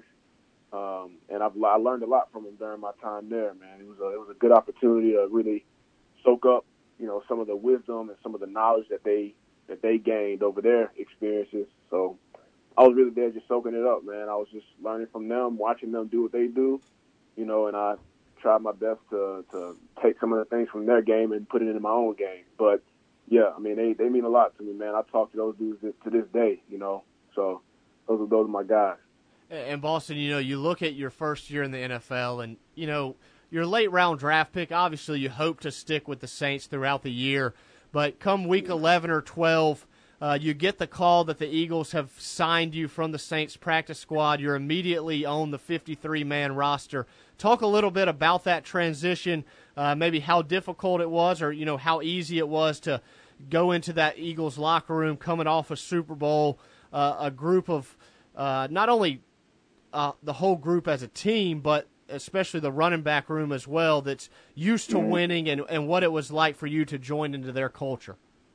um, and I've I learned a lot from them during my time there, man. It was a, it was a good opportunity to really soak up, you know, some of the wisdom and some of the knowledge that they that they gained over their experiences. So I was really there just soaking it up, man. I was just learning from them, watching them do what they do, you know, and I tried my best to, to take some of the things from their game and put it into my own game. But, yeah, I mean, they, they mean a lot to me, man. I talk to those dudes to this day, you know. So those are, those are my guys. And, Boston, you know, you look at your first year in the N F L and, you know, your late-round draft pick, obviously you hope to stick with the Saints throughout the year. But come week eleven or twelve, Uh, you get the call that the Eagles have signed you from the Saints practice squad. You're immediately on the fifty-three man roster. Talk a little bit about that transition, uh, maybe how difficult it was or, you know, how easy it was to go into that Eagles locker room coming off a Super Bowl, uh, a group of uh, not only uh, the whole group as a team, but especially the running back room as well that's used to winning and, and what it was like for you to join into their culture.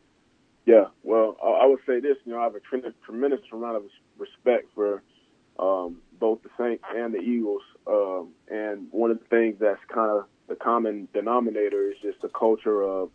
Yeah, well, I would say this, you know, I have a tremendous, tremendous amount of respect for um, both the Saints and the Eagles. Um, and one of the things that's kind of the common denominator is just the culture of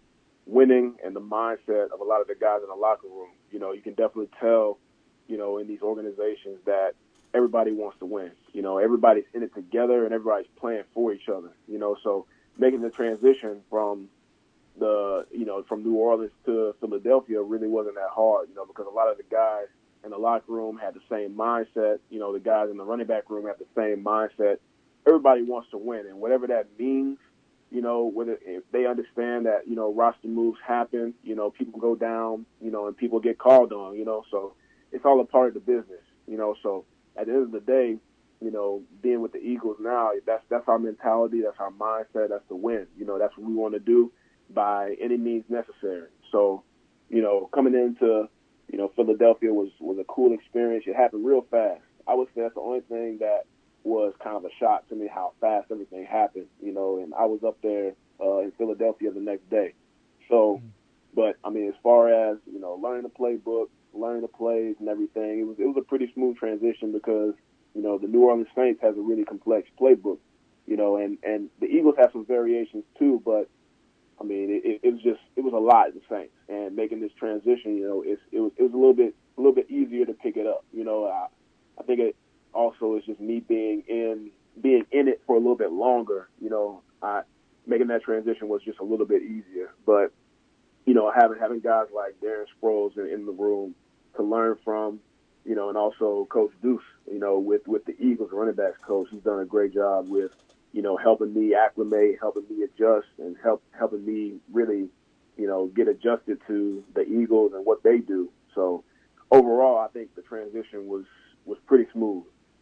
winning and the mindset of a lot of the guys in the locker room. You know, you can definitely tell, you know, in these organizations that everybody wants to win. You know, everybody's in it together and everybody's playing for each other. You know, so making the transition from the, you know, from New Orleans to Philadelphia really wasn't that hard, you know, because a lot of the guys in the locker room had the same mindset. You know, the guys in the running back room had the same mindset. Everybody wants to win, and whatever that means, you know, whether if they understand that, you know, roster moves happen, you know, people go down, you know, and people get called on, you know, so it's all a part of the business, you know. So at the end of the day, you know, being with the Eagles now, that's that's our mentality, that's our mindset, that's the win. You know, that's what we want to do by any means necessary. So, you know, coming into, you know, Philadelphia was, was a cool experience. It happened real fast. I would say that's the only thing that was kind of a shock to me, how fast everything happened, you know, and I was up there uh, in Philadelphia the next day. So, but, I mean, as far as, you know, learning the playbook, learning the plays and everything, it was it was a pretty smooth transition because, you know, the New Orleans Saints has a really complex playbook, you know, and, and the Eagles have some variations too, but, I mean, it, it was just it was a lot, the Saints, and making this transition, you know, it's, it was it was a little bit a little bit easier to pick it up. You know, I, I think it also is just me being in being in it for a little bit longer. You know, I making that transition was just a little bit easier. But you know, having having guys like Darren Sproles in, in the room to learn from, you know, and also Coach Deuce, you know, with with the Eagles running backs coach, he's done a great job with, you know, helping me acclimate, helping me adjust, and help helping me really, you know, get adjusted to the Eagles and what they do. So overall, I think the transition was, was pretty smooth.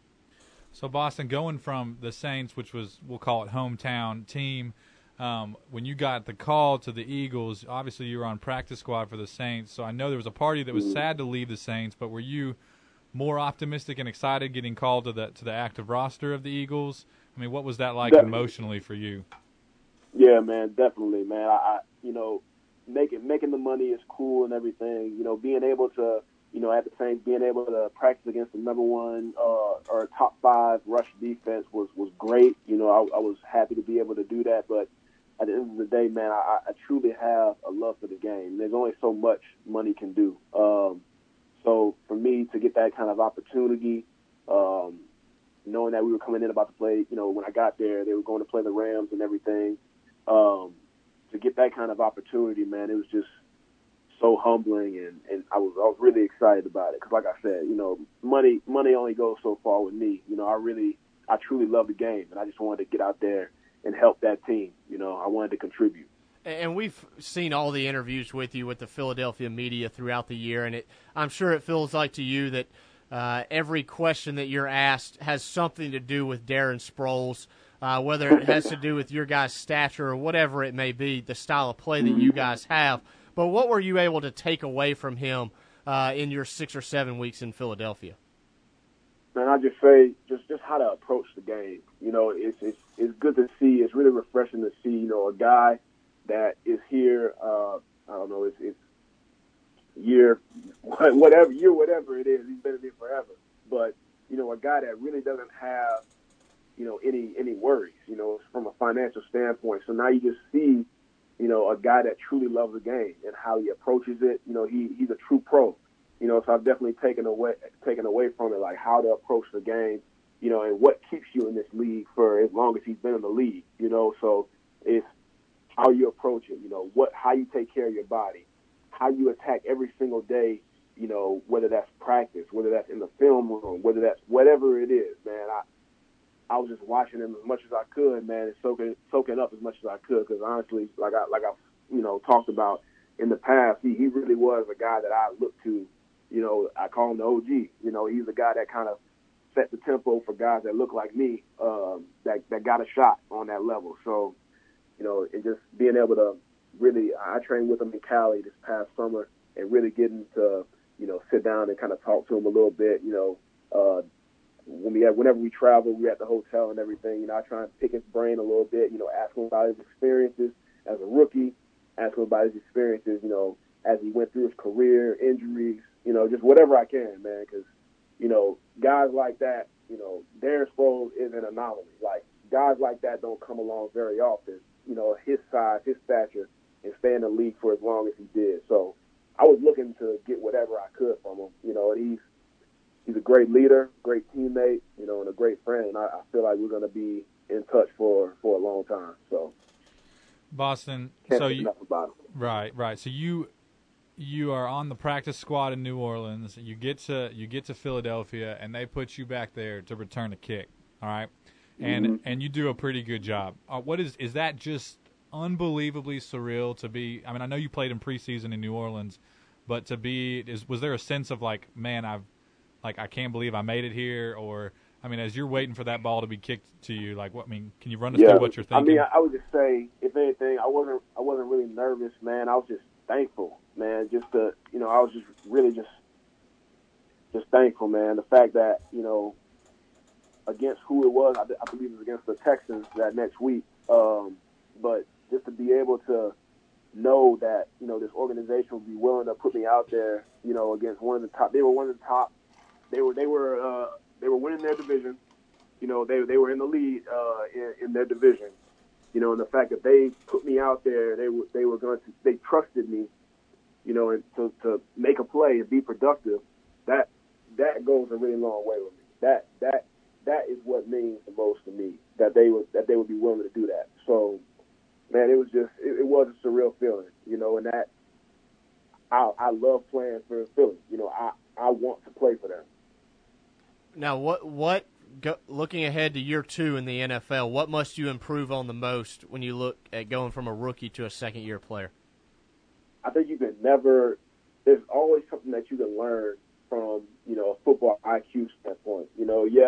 So Boston, going from the Saints, which was, we'll call it hometown team, um, when you got the call to the Eagles, obviously you were on practice squad for the Saints. So I know there was a party that was mm-hmm. sad to leave the Saints, but were you more optimistic and excited getting called to the to the active roster of the Eagles? I mean, what was that like definitely. emotionally for you? Yeah, man, definitely, man. I, I, you know, making making the money is cool and everything. You know, being able to, you know, at the Saints, being able to practice against the number one uh, or top five rush defense was was great. You know, I, I was happy to be able to do that. But at the end of the day, man, I, I truly have a love for the game. There's only so much money can do. Um, so for me to get that kind of opportunity. Um, knowing that we were coming in about to play, you know, when I got there, they were going to play the Rams and everything. Um, to get that kind of opportunity, man, it was just so humbling, and, and I was I was really excited about it because, like I said, you know, money money only goes so far with me. You know, I really, I truly love the game, and I just wanted to get out there and help that team. You know, I wanted to contribute. And we've seen all the interviews with you with the Philadelphia media throughout the year, and it, I'm sure it feels like to you that Uh, every question that you're asked has something to do with Darren Sproles, uh, whether it has to do with your guys' stature or whatever it may be, the style of play that you guys have. But what were you able to take away from him uh, in your six or seven weeks in Philadelphia? Man, I just say just, just how to approach the game. You know, it's, it's it's good to see. It's really refreshing to see, you know, a guy that is here, uh, I don't know, it's, it's year, whatever year, whatever it is, he's been in it forever. But you know, a guy that really doesn't have, you know, any any worries, you know, from a financial standpoint. So now you just see, you know, a guy that truly loves the game and how he approaches it. You know, he he's a true pro. You know, so I've definitely taken away taken away from it, like how to approach the game, you know, and what keeps you in this league for as long as he's been in the league. You know, so it's how you approach it. You know, what how you take care of your body, how you attack every single day, you know, whether that's practice, whether that's in the film room, whether that's whatever it is, man. I I was just watching him as much as I could, man, and soaking soaking up as much as I could, because honestly, like I like I you know talked about in the past, he he really was a guy that I looked to. You know, I call him the O G. You know, he's a guy that kind of set the tempo for guys that look like me, um, that that got a shot on that level. So, you know, and just being able to really, I trained with him in Cali this past summer, and really getting to, you know, sit down and kind of talk to him a little bit. You know, uh, when we had, whenever we travel, we were at the hotel and everything. You know, I try and pick his brain a little bit. You know, ask him about his experiences as a rookie, ask him about his experiences, you know, as he went through his career, injuries. You know, just whatever I can, man, because, you know, guys like that, you know, Darren Sproles is an anomaly. Like, guys like that don't come along very often, you know, his size, his stature, and stay in the league for as long as he did. So I was looking to get whatever I could from him, you know, and he's he's a great leader, great teammate, you know, and a great friend. And I, I feel like we're going to be in touch for, for a long time. So, Boston, can't so say you enough about him. right, right. So you you are on the practice squad in New Orleans. You get to you get to Philadelphia, and they put you back there to return a kick. All right, and Mm-hmm. and you do a pretty good job. Uh, what is is that just unbelievably surreal to be? I mean, I know you played in preseason in New Orleans, but to be is was there a sense of like, man, I've like I can't believe I made it here, or I mean, as you're waiting for that ball to be kicked to you, like what? I mean, can you run us Yeah, through what you're thinking? I mean, I, I would just say, if anything, I wasn't I wasn't really nervous, man. I was just thankful, man. Just to, you know, I was just really just just thankful, man. The fact that, you know, against who it was, I, I believe it was against the Texans that next week. Um, but just to be able to know that, you know, this organization would be willing to put me out there, you know, against one of the top. They were one of the top. They were they were uh, they were winning their division. You know, they they were in the lead uh, in, in their division. You know, and the fact that they put me out there, they were they were going to they trusted me. You know, and to to make a play and be productive, that that goes a really long way with me. That that that is what means the most to me. That they would that they would be willing to do that. So, man, it was just it, it was a surreal feeling. You know, and that I I love playing for Philly. You know, I I want to play for them. Now, what what go, looking ahead to year two in the N F L, what must you improve on the most when you look at going from a rookie to a second year player? I think you can never. There's always something that you can learn from, you know, a football I Q standpoint. You know, yeah.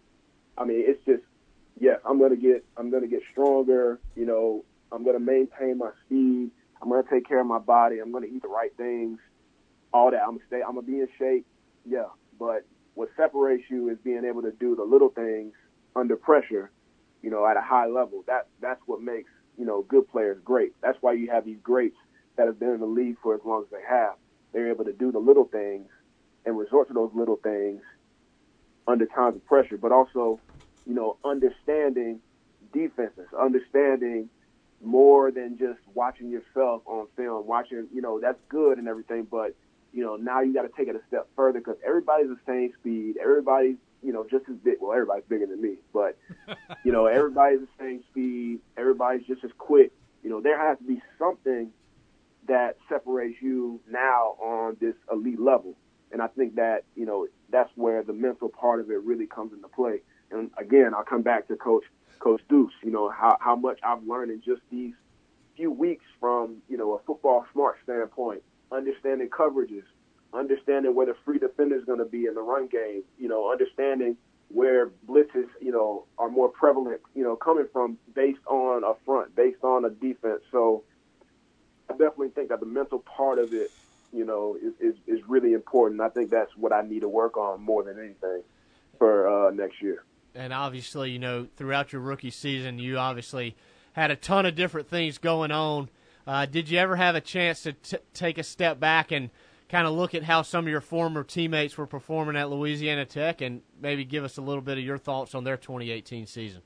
I mean, it's just yes. I'm gonna get. I'm gonna get stronger. You know, I'm gonna maintain my speed. I'm gonna take care of my body. I'm gonna eat the right things. All that. I'm gonna stay. I'm gonna be in shape. Yeah, but what separates you is being able to do the little things under pressure, you know, at a high level. That that's what makes, you know, good players great. That's why you have these greats that have been in the league for as long as they have. They're able to do the little things and resort to those little things under times of pressure, but also, you know, understanding defenses, understanding more than just watching yourself on film, watching, you know, that's good and everything, but you know, now you got to take it a step further because everybody's the same speed. Everybody's, you know, just as big. Well, everybody's bigger than me, but, you know, everybody's the same speed. Everybody's just as quick. You know, there has to be something that separates you now on this elite level. And I think that, you know, that's where the mental part of it really comes into play. And, again, I'll come back to Coach Coach Deuce, you know, how, how much I've learned in just these few weeks from, you know, a football smart standpoint. Understanding coverages, understanding where the free defender is going to be in the run game, you know, understanding where blitzes, you know, are more prevalent, you know, coming from based on a front, based on a defense. So I definitely think that the mental part of it, you know, is, is, is really important. I think that's what I need to work on more than anything for uh, next year. And obviously, you know, throughout your rookie season, you obviously had a ton of different things going on. Uh, did you ever have a chance to t- take a step back and kind of look at how some of your former teammates were performing at Louisiana Tech and maybe give us a little bit of your thoughts on their twenty eighteen season?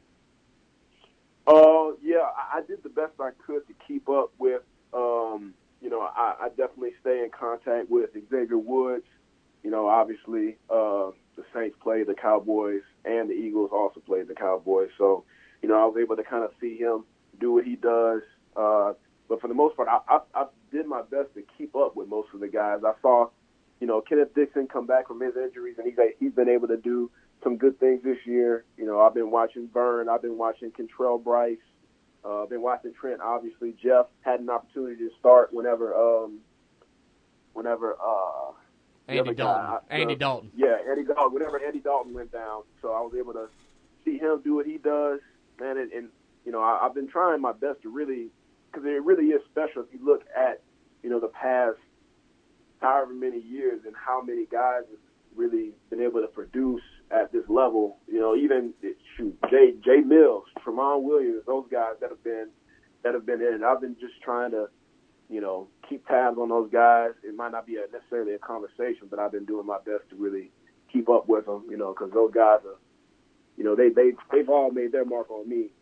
Uh, yeah, I, I did the best I could to keep up with, um, you know, I, I definitely stay in contact with Xavier Woods. You know, obviously uh, the Saints played the Cowboys and the Eagles also played the Cowboys. So, you know, I was able to kind of see him do what he does. Uh, but for the most part, I, I, I did my best to keep up with most of the guys. I saw, you know, Kenneth Dixon come back from his injuries, and he's he's been able to do some good things this year. You know, I've been watching Vern. I've been watching Kentrell Bryce. Uh, I've been watching Trent. Obviously, Jeff had an opportunity to start whenever, um, whenever uh, Andy Dalton. Guy, Andy uh, Dalton. Yeah, Andy Dalton. Whenever Andy Dalton went down, so I was able to see him do what he does, man. And, and you know, I, I've been trying my best to really. Because it really is special if you look at, you know, the past however many years and how many guys have really been able to produce at this level. You know, even shoot, Jay Jay Mills, Tramon Williams, those guys that have been that have been in it. I've been just trying to, you know, keep tabs on those guys. It might not be a, necessarily a conversation, but I've been doing my best to really keep up with them. You know, because those guys are, you know, they they they've all made their mark on me.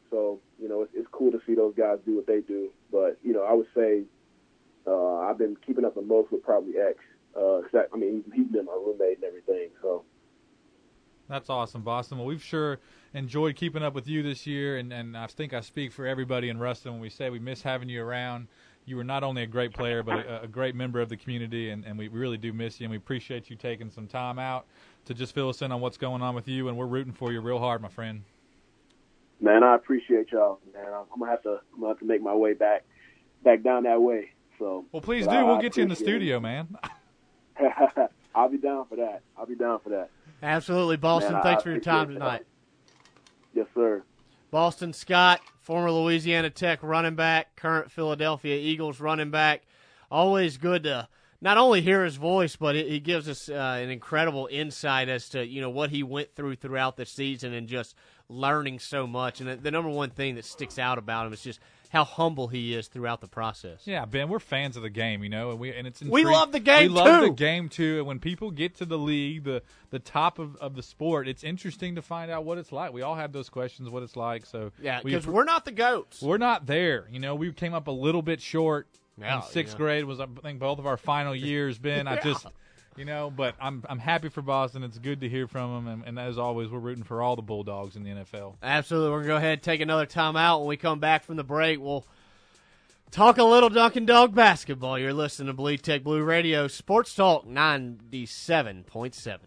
So, you know, it's, it's cool to see those guys do what they do. But, you know, I would say uh, I've been keeping up the most with probably X. Uh, I mean, he's, he's been my roommate and everything. So that's awesome, Boston. Well, we've sure enjoyed keeping up with you this year, and, and I think I speak for everybody in Ruston when we say we miss having you around. You were not only a great player, but a, a great member of the community, and, and we really do miss you, and we appreciate you taking some time out to just fill us in on what's going on with you, and we're rooting for you real hard, my friend. Man, I appreciate y'all, man. I'm gonna have to, I'm gonna have to make my way back, back down that way. So, well, please do. I, we'll I get you in the studio, it. man. I'll be down for that. I'll be down for that. Absolutely, Boston. Man, thanks I for your time tonight. Yes, sir. Boston Scott, former Louisiana Tech running back, current Philadelphia Eagles running back. Always good to not only hear his voice, but it, he gives us uh, an incredible insight as to, you know, what he went through throughout the season and just learning so much. And the, the number one thing that sticks out about him is just how humble he is throughout the process. Yeah, Ben, we're fans of the game, you know, and we and it's we love the game we too. We love the game too, and when people get to the league, the the top of, of the sport, it's interesting to find out what it's like. We all have those questions, what it's like. So yeah, because we, we're not the GOATs. We're not there. You know, we came up a little bit short. Yeah, in sixth yeah. grade was I think both of our final years. Ben, yeah. I just. You know, but I'm I'm happy for Boston. It's good to hear from them, and, and as always, we're rooting for all the Bulldogs in the N F L. Absolutely. We're going to go ahead and take another timeout. When we come back from the break, we'll talk a little Dunkin' Dog basketball. You're listening to Bleed Tech Blue Radio, Sports Talk ninety-seven point seven.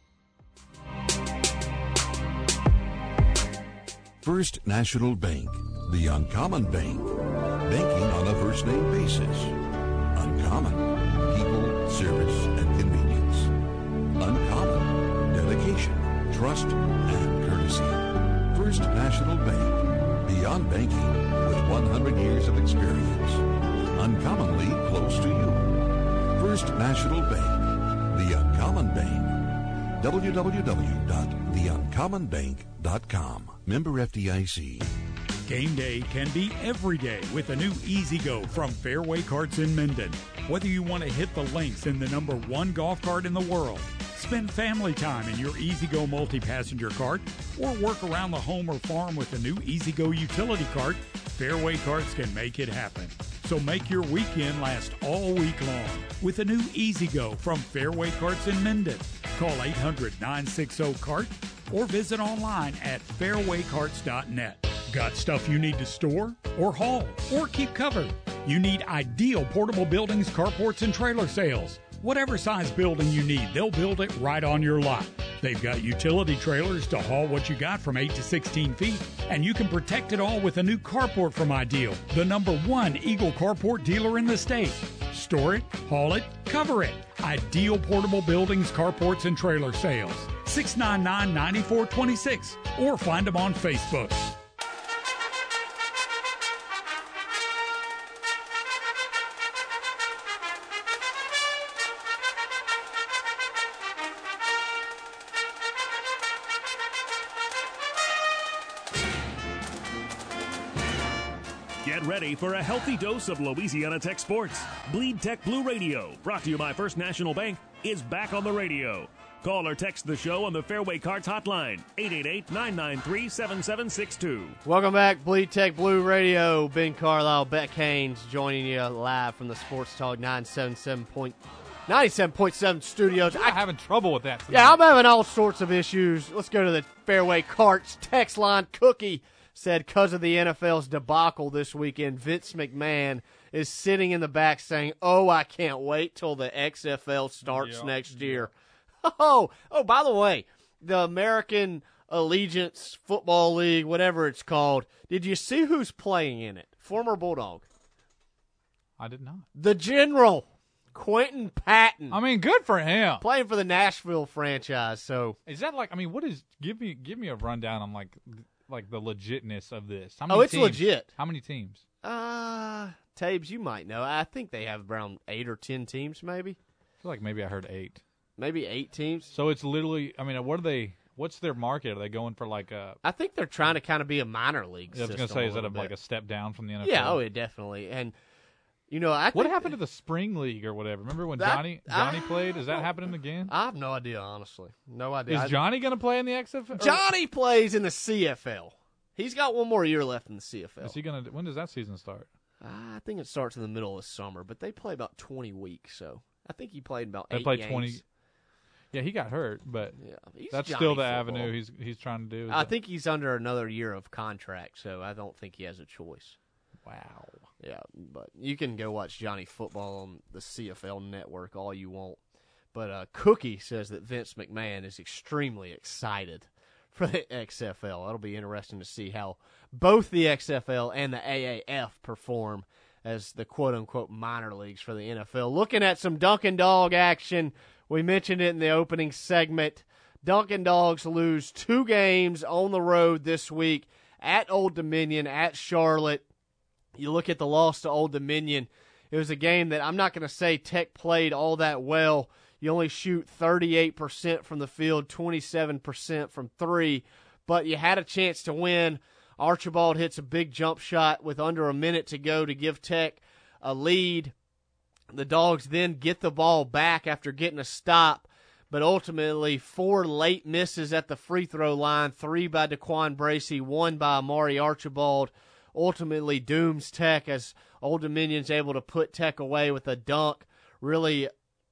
First National Bank, the Uncommon Bank. Banking on a first-name basis. Uncommon. People, service, and convenience. Uncommon. Dedication, trust, and courtesy. First National Bank. Beyond banking with one hundred years of experience. Uncommonly close to you. First National Bank. The Uncommon Bank. w w w dot the uncommon bank dot com. Member F D I C. Game day can be every day with a new E-Z-Go from Fairway Carts in Minden. Whether you want to hit the links in the number one golf cart in the world, spend family time in your E-Z-Go multi-passenger cart, or work around the home or farm with a new E-Z-Go utility cart, Fairway Carts can make it happen. So make your weekend last all week long with a new E-Z-Go from Fairway Carts in Minden. Call eight hundred, nine six zero, C A R T or visit online at fairway carts dot net. Got stuff you need to store or haul or keep covered? You need ideal portable buildings, carports, and trailer sales. Whatever size building you need, they'll build it right on your lot. They've got utility trailers to haul what you got from eight to sixteen feet, and you can protect it all with a new carport from Ideal, the number one Eagle carport dealer in the state. Store it, haul it, cover it. Ideal portable buildings, carports, and trailer sales. six nine nine, nine four two six or find them on Facebook. Get ready for a healthy dose of Louisiana Tech sports. Bleed Tech Blue Radio, brought to you by First National Bank, is back on the radio. Call or text the show on the Fairway Carts hotline, eight eight eight, nine nine three, seven seven six two. Welcome back, Bleed Tech Blue Radio. Ben Carlisle, Beck Haynes joining you live from the Sports Talk ninety-seven point seven studios. I'm having trouble with that tonight. Yeah, I'm having all sorts of issues. Let's go to the Fairway Carts text line. Cookie said because of the N F L's debacle this weekend, Vince McMahon is sitting in the back saying, oh, I can't wait till the X F L starts yep. next year. Oh, oh, by the way, the American Allegiance Football League, whatever it's called, did you see who's playing in it? Former Bulldog. I did not. The General, Quentin Patton. I mean, good for him. Playing for the Nashville franchise. So is that like, I mean, what is, give me give me a rundown on like like the legitness of this. How many oh, it's teams? legit. How many teams? Uh, Tabes, you might know. I think they have around eight or ten teams, maybe. I feel like maybe I heard eight. Maybe eight teams. So it's literally, I mean, what are they, what's their market? Are they going for like a... I think they're trying to kind of be a minor league I was system. going to say, is that a, bit. like a step down from the N F L? Yeah, oh, it definitely. And, you know, I What think, happened to the spring league or whatever? Remember when that, Johnny Johnny I, played? Is that happening again? I have no idea, honestly. No idea. Is Johnny going to play in the X F L? Johnny plays in the C F L. He's got one more year left in the C F L. Is he gonna? When does that season start? Uh, I think it starts in the middle of summer, but they play about twenty weeks, so I think he played about they eight play games. twenty. Yeah, he got hurt, but yeah, he's that's Johnny still the football. avenue he's he's trying to do. I that? think he's under another year of contract, so I don't think he has a choice. Wow. Yeah, but you can go watch Johnny Football on the C F L network all you want. But uh, Cookie says that Vince McMahon is extremely excited for the X F L. That'll be interesting to see how both the X F L and the A A F perform as the quote-unquote minor leagues for the N F L. Looking at some Dunkin' Dog action, we mentioned it in the opening segment. Dunkin' Dogs lose two games on the road this week at Old Dominion, at Charlotte. You look at the loss to Old Dominion, it was a game that I'm not going to say Tech played all that well. You only shoot thirty-eight percent from the field, twenty-seven percent from three, but you had a chance to win. Archibald hits a big jump shot with under a minute to go to give Tech a lead. The Dogs then get the ball back after getting a stop, but ultimately four late misses at the free throw line, three by Daquan Bracey, one by Amari Archibald, ultimately dooms Tech as Old Dominion's able to put Tech away with a dunk, really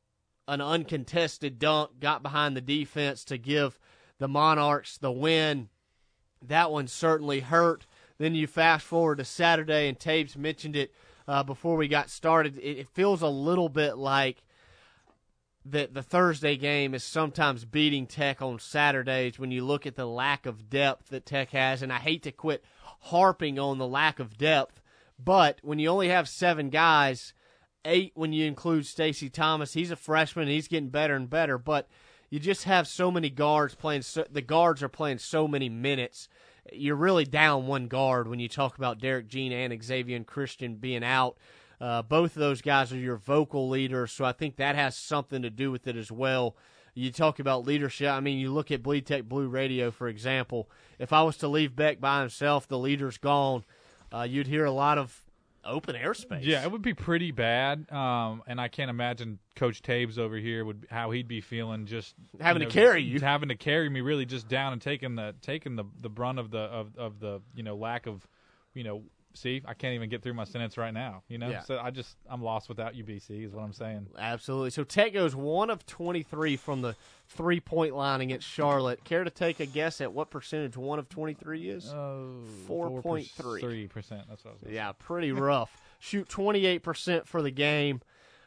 an uncontested dunk, got behind the defense to give the Monarchs the win. That one certainly hurt. Then you fast forward to Saturday, and Tabes mentioned it uh, before we got started. It, it feels a little bit like that the Thursday game is sometimes beating Tech on Saturdays when you look at the lack of depth that Tech has. And I hate to quit harping on the lack of depth, but when you only have seven guys, eight when you include Stacey Thomas, he's a freshman, and he's getting better and better, but you just have so many guards playing, so, the guards are playing so many minutes. You're really down one guard when you talk about Derek Jean and Xavier Christian being out. Uh, both of those guys are your vocal leaders, so I think that has something to do with it as well. You talk about leadership. I mean, you look at Bleed Tech Blue Radio, for example. If I was to leave Beck by himself, the leader's gone, uh, you'd hear a lot of open airspace. Yeah, it would be pretty bad, um, and I can't imagine Coach Tabes over here would how he'd be feeling just having you know, to carry you, having to carry me really just down and taking the taking the the brunt of the of, of the you know lack of you know. See, I can't even get through my sentence right now, you know? Yeah. So I just, I'm lost without you, B C, is what I'm saying. Absolutely. So Tech goes one of twenty-three from the three-point line against Charlotte. Care to take a guess at what percentage one of twenty-three is? Uh, four point three. three percent, that's what I was going to Yeah, say. pretty rough. Shoot twenty-eight percent for the game.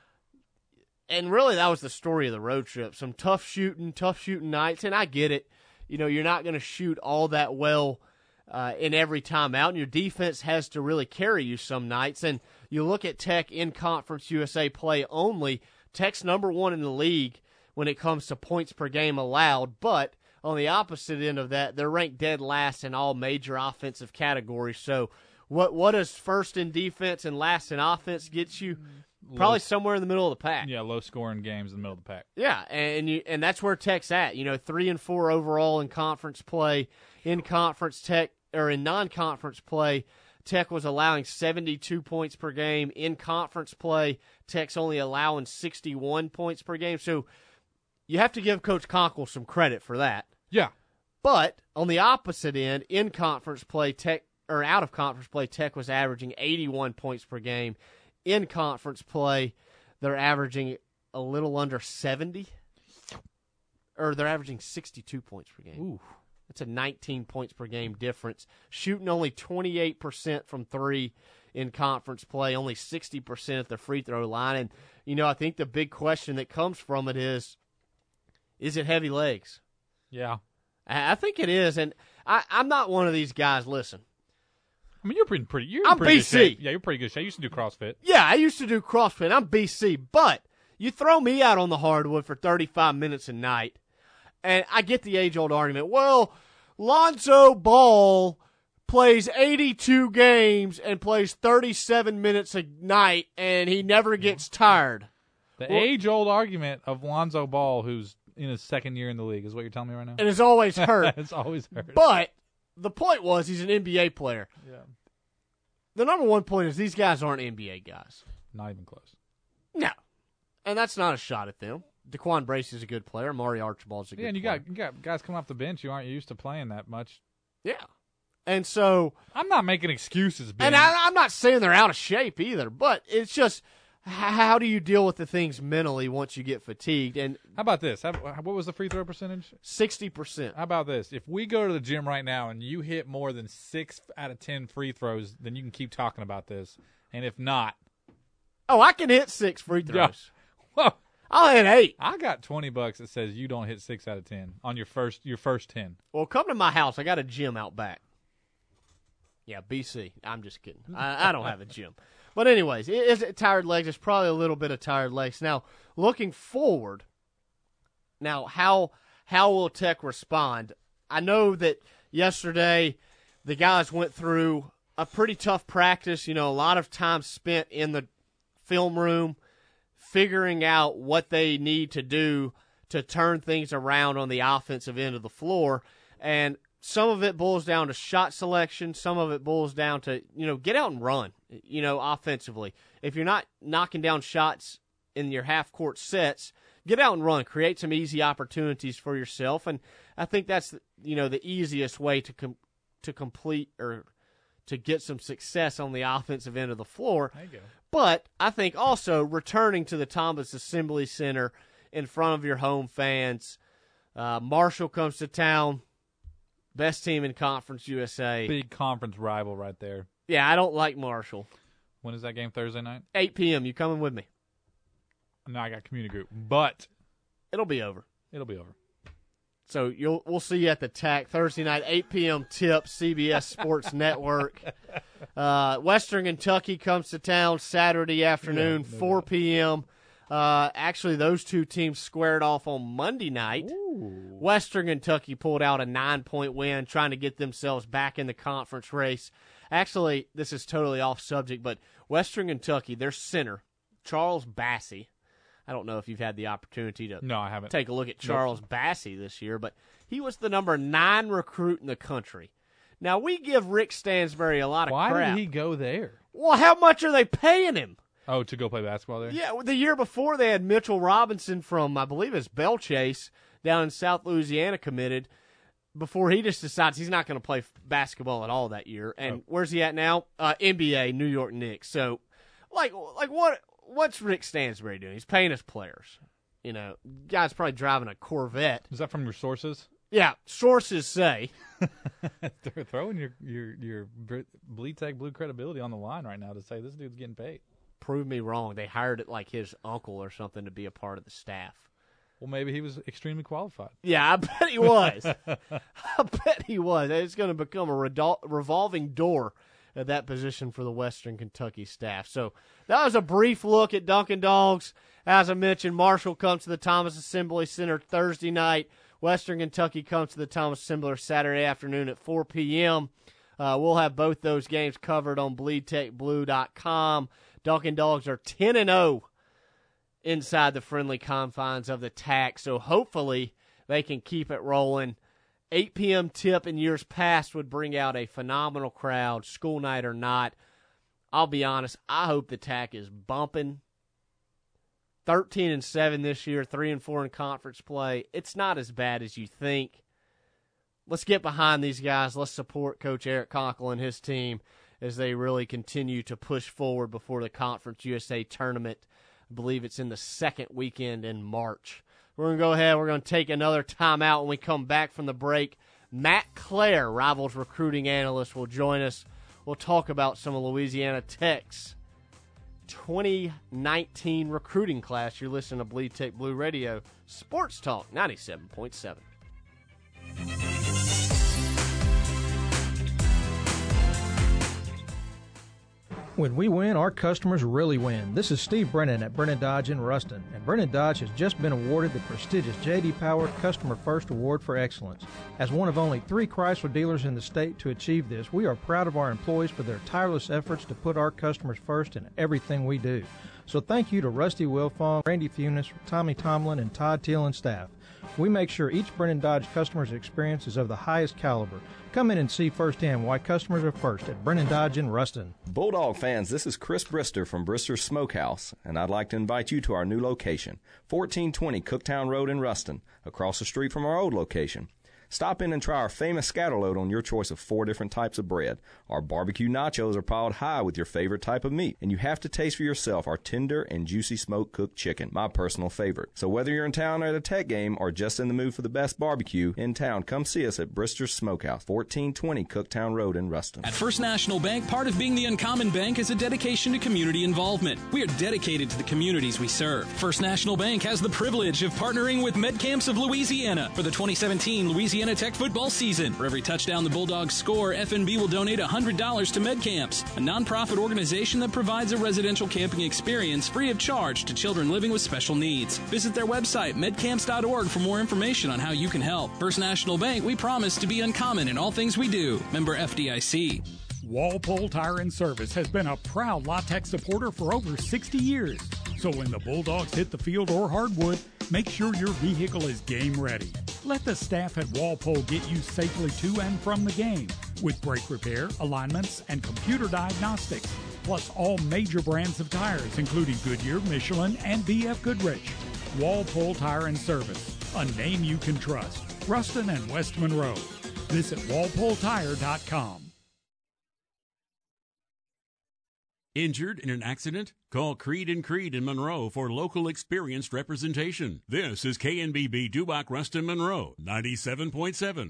And really, that was the story of the road trip. Some tough shooting, tough shooting nights, and I get it. You know, you're not going to shoot all that well Uh, in every timeout, and your defense has to really carry you some nights. And you look at Tech in Conference U S A play only, Tech's number one in the league when it comes to points per game allowed, but on the opposite end of that, they're ranked dead last in all major offensive categories. So what what does first in defense and last in offense get you? Probably Low, somewhere in the middle of the pack. Yeah, low-scoring games in the middle of the pack. Yeah, and you and that's where Tech's at. You know, three and four overall in conference play. In conference Tech or in non-conference play, Tech was allowing seventy-two points per game. In conference play, Tech's only allowing sixty-one points per game. So you have to give Coach Conkle some credit for that. Yeah. But on the opposite end, in conference play, Tech or out of conference play, Tech was averaging eighty-one points per game. In conference play, they're averaging a little under seventy, or they're averaging sixty-two points per game. Ooh. That's a nineteen points per game difference. Shooting only twenty-eight percent from three in conference play, only sixty percent at the free throw line. And, you know, I think the big question that comes from it is, is it heavy legs? Yeah. I think it is. And I, I'm not one of these guys, listen. I mean, you're pretty, pretty. You're in I'm pretty B good C. shape. Yeah, you're pretty good shape. You used to do CrossFit. Yeah, I used to do CrossFit. I'm B C, but you throw me out on the hardwood for thirty-five minutes a night, and I get the age-old argument. Well, Lonzo Ball plays eighty-two games and plays thirty-seven minutes a night, and he never gets tired. The Well, age-old argument of Lonzo Ball, who's in his second year in the league, is what you're telling me right now? And it's always hurt. It's always hurt. But the point was he's an N B A player. Yeah. The number one point is these guys aren't N B A guys. Not even close. No. And that's not a shot at them. Daquan Bracey is a good player. Maury Archibald's a good Yeah, and you player. got you got guys coming off the bench who aren't used to playing that much. Yeah. And so I'm not making excuses, Ben. And I, I'm not saying they're out of shape either, but it's just how do you deal with the things mentally once you get fatigued? And how about this? How, what was the free throw percentage? sixty percent. How about this? If we go to the gym right now and you hit more than six out of ten free throws, then you can keep talking about this. And if not, oh, I can hit six free throws. Yeah. Whoa. I'll hit eight. I got twenty bucks that says you don't hit six out of ten on your first your first ten. Well, come to my house. I got a gym out back. Yeah, B C. I'm just kidding. I, I don't have a gym. But anyways, is it tired legs? It's probably a little bit of tired legs. Now, looking forward, now how how will Tech respond? I know that yesterday the guys went through a pretty tough practice. You know, a lot of time spent in the film room figuring out what they need to do to turn things around on the offensive end of the floor. And some of it boils down to shot selection. Some of it boils down to, you know, get out and run, you know, offensively. If you're not knocking down shots in your half-court sets, get out and run. Create some easy opportunities for yourself. And I think that's, you know, the easiest way to com- to complete or to get some success on the offensive end of the floor. There you go. But I think also returning to the Thomas Assembly Center in front of your home fans. Uh, Marshall comes to town. Best team in Conference U S A. Big conference rival right there. Yeah, I don't like Marshall. When is that game? Thursday night? eight p.m. You coming with me? No, I got community group, but it'll be over. It'll be over. So you'll we'll see you at the T A C Thursday night, eight p.m. tip, C B S Sports Network. Uh, Western Kentucky comes to town Saturday afternoon, yeah, four p.m. Uh, actually, those two teams squared off on Monday night. Ooh. Western Kentucky pulled out a nine-point win, trying to get themselves back in the conference race. Actually, this is totally off subject, but Western Kentucky, their center, Charles Bassey. I don't know if you've had the opportunity to no, I haven't. take a look at Charles nope. Bassey this year, but he was the number nine recruit in the country. Now, we give Rick Stansbury a lot of Why crap. Why did he go there? Well, how much are they paying him? Oh, to go play basketball there? Yeah, the year before they had Mitchell Robinson from, I believe it's Bell Chase, down in South Louisiana committed, before he just decides he's not going to play basketball at all that year. And oh. where's he at now? Uh, N B A, New York Knicks. So, like, like what? what's Rick Stansbury doing? He's paying his players. You know, guy's probably driving a Corvette. Is that from your sources? Yeah, sources say. They're throwing your, your, your Bleed Tech Blue credibility on the line right now to say this dude's getting paid. Prove me wrong. They hired it like his uncle or something to be a part of the staff. Well, maybe he was extremely qualified. Yeah, I bet he was. I bet he was. It's going to become a redol- revolving door at that position for the Western Kentucky staff. So that was a brief look at Dunkin' Dogs. As I mentioned, Marshall comes to the Thomas Assembly Center Thursday night. Western Kentucky comes to the Thomas Assembly Saturday afternoon at four p.m. Uh, we'll have both those games covered on bleed tech blue dot com. Dunkin' Dogs are ten and oh inside the friendly confines of the T A C, so hopefully they can keep it rolling. eight p.m. tip in years past would bring out a phenomenal crowd, school night or not. I'll be honest, I hope the T A C is bumping. thirteen and seven this year, three and four in conference play. It's not as bad as you think. Let's get behind these guys. Let's support Coach Eric Conkle and his team as they really continue to push forward before the Conference U S A tournament. I believe it's in the second weekend in March. We're going to go ahead. We're going to take another timeout when we come back from the break. Matt Clare, Rivals recruiting analyst, will join us. We'll talk about some of Louisiana Tech's twenty nineteen recruiting class. You're listening to Bleed Tech Blue Radio, Sports Talk ninety-seven point seven. When we win, our customers really win. This is Steve Brennan at Brennan Dodge in Ruston, and Brennan Dodge has just been awarded the prestigious J D. Power Customer First Award for Excellence. As one of only three Chrysler dealers in the state to achieve this, we are proud of our employees for their tireless efforts to put our customers first in everything we do. So thank you to Rusty Wilfong, Randy Funes, Tommy Tomlin, and Todd Teal and staff. We make sure each Brennan Dodge customer's experience is of the highest caliber. Come in and see firsthand why customers are first at Brennan Dodge in Ruston. Bulldog fans, this is Chris Brister from Brister's Smokehouse, and I'd like to invite you to our new location, fourteen twenty Cooktown Road in Ruston, across the street from our old location. Stop in and try our famous scatterload on your choice of four different types of bread. Our barbecue nachos are piled high with your favorite type of meat, and you have to taste for yourself our tender and juicy smoke-cooked chicken, my personal favorite. So whether you're in town at a Tech game or just in the mood for the best barbecue in town, come see us at Brister's Smokehouse, fourteen twenty Cooktown Road in Ruston. At First National Bank, part of being the Uncommon Bank is a dedication to community involvement. We are dedicated to the communities we serve. First National Bank has the privilege of partnering with MedCamps of Louisiana for the twenty seventeen Louisiana Tech football season. For every touchdown the Bulldogs score, F N B will donate one hundred dollars to MedCamps, a nonprofit organization that provides a residential camping experience free of charge to children living with special needs. Visit their website, medcamps dot org, for more information on how you can help. First National Bank, we promise to be uncommon in all things we do. Member F D I C. Walpole Tire and Service has been a proud La Tech supporter for over sixty years. So when the Bulldogs hit the field or hardwood, make sure your vehicle is game ready. Let the staff at Walpole get you safely to and from the game with brake repair, alignments, and computer diagnostics, plus all major brands of tires, including Goodyear, Michelin, and B F Goodrich. Walpole Tire and Service, a name you can trust. Ruston and West Monroe. Visit walpole tire dot com. Injured in an accident? Call Creed and Creed in Monroe for local experienced representation. This is K N B B Dubuque Ruston Monroe, ninety-seven point seven.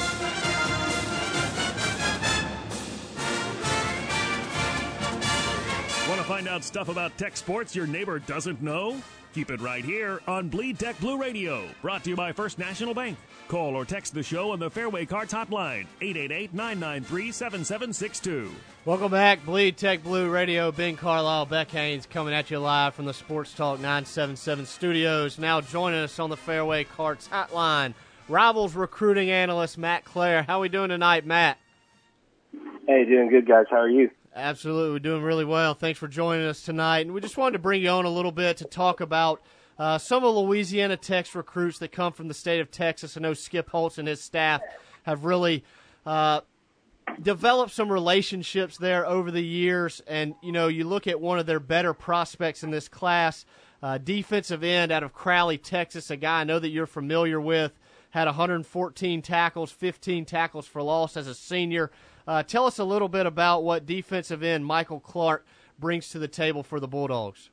Want to find out stuff about tech sports your neighbor doesn't know? Keep it right here on Bleed Tech Blue Radio, brought to you by First National Bank. Call or text the show on the Fairway Cards hotline, eight eight eight, nine nine three, seven seven six two. Welcome back, Bleed Tech Blue Radio. Ben Carlisle, Beck Haynes coming at you live from the Sports Talk nine seventy-seven studios. Now joining us on the Fairway Cards hotline, Rivals recruiting analyst Matt Clare. How are we doing tonight, Matt? Hey, doing good, guys. How are you? Absolutely. We're doing really well. Thanks for joining us tonight. And we just wanted to bring you on a little bit to talk about uh, some of Louisiana Tech's recruits that come from the state of Texas. I know Skip Holtz and his staff have really uh, developed some relationships there over the years. And, you know, you look at one of their better prospects in this class, uh, defensive end out of Crowley, Texas, a guy I know that you're familiar with, had one hundred fourteen tackles, fifteen tackles for loss as a senior. Uh, tell us a little bit about what defensive end Michael Clark brings to the table for the Bulldogs.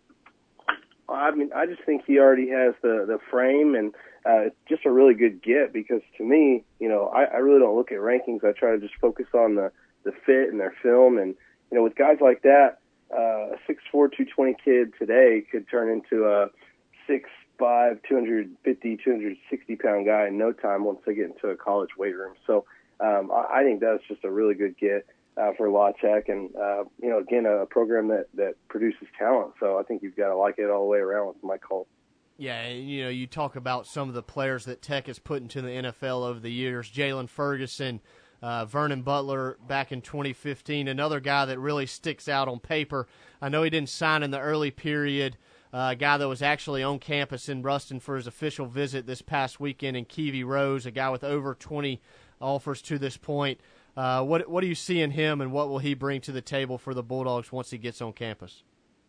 Well, I mean, I just think he already has the, the frame, and uh, it's just a really good get because to me, you know, I, I really don't look at rankings. I try to just focus on the, the fit and their film. And, you know, with guys like that, uh, a six four, two twenty kid today could turn into a six five, two fifty, two sixty pound guy in no time once they get into a college weight room. So, Um, I think that's just a really good get uh, for La Tech, and uh, you know, again, a program that, that produces talent. So I think you've got to like it all the way around with Mike Holt. Yeah, you know, you talk about some of the players that Tech has put into the N F L over the years. Jalen Ferguson, uh, Vernon Butler back in twenty fifteen, another guy that really sticks out on paper. I know he didn't sign in the early period. Uh, a guy that was actually on campus in Ruston for his official visit this past weekend in Keavy Rose, a guy with over twenty offers to this point. Uh, what what do you see in him, and what will he bring to the table for the Bulldogs once he gets on campus?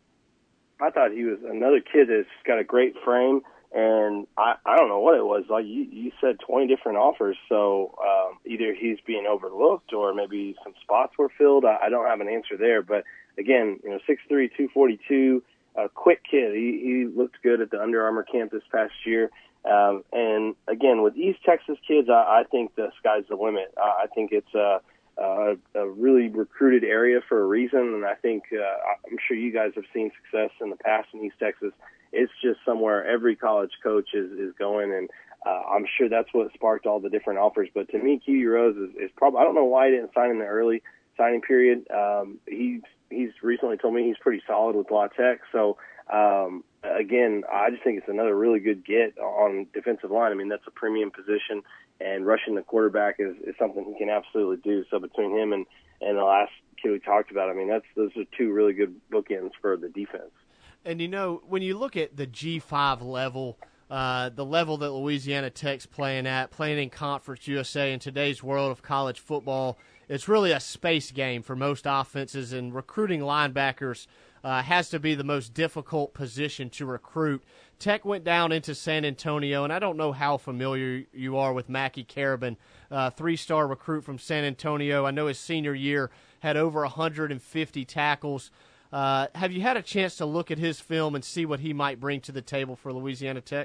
I thought he was another kid that's got a great frame, and I, I don't know what it was. Like you, you said, twenty different offers, so um, either he's being overlooked or maybe some spots were filled. I, I don't have an answer there, but again, you know, six three, two forty-two, a quick kid. He, he looked good at the Under Armour camp this past year. Um, and again, with East Texas kids, I, I think the sky's the limit. Uh, I think it's a, a, a really recruited area for a reason. And I think, uh, I'm sure you guys have seen success in the past in East Texas. It's just somewhere every college coach is, is going. And, uh, I'm sure that's what sparked all the different offers. But to me, Keavy Rose is, is probably, I don't know why he didn't sign in the early signing period. Um, he's, he's recently told me he's pretty solid with La Tech. So, um, again, I just think it's another really good get on defensive line. I mean, that's a premium position, and rushing the quarterback is, is something he can absolutely do. So between him and, and the last kid we talked about, I mean, that's those are two really good bookends for the defense. And, you know, when you look at the G five level, uh, the level that Louisiana Tech's playing at, playing in Conference U S A in today's world of college football, it's really a space game for most offenses, and recruiting linebackers uh, has to be the most difficult position to recruit. Tech went down into San Antonio, and I don't know how familiar you are with Mackie Carabin, uh, three-star recruit from San Antonio. I know his senior year had over one hundred fifty tackles. Uh, have you had a chance to look at his film and see what he might bring to the table for Louisiana Tech?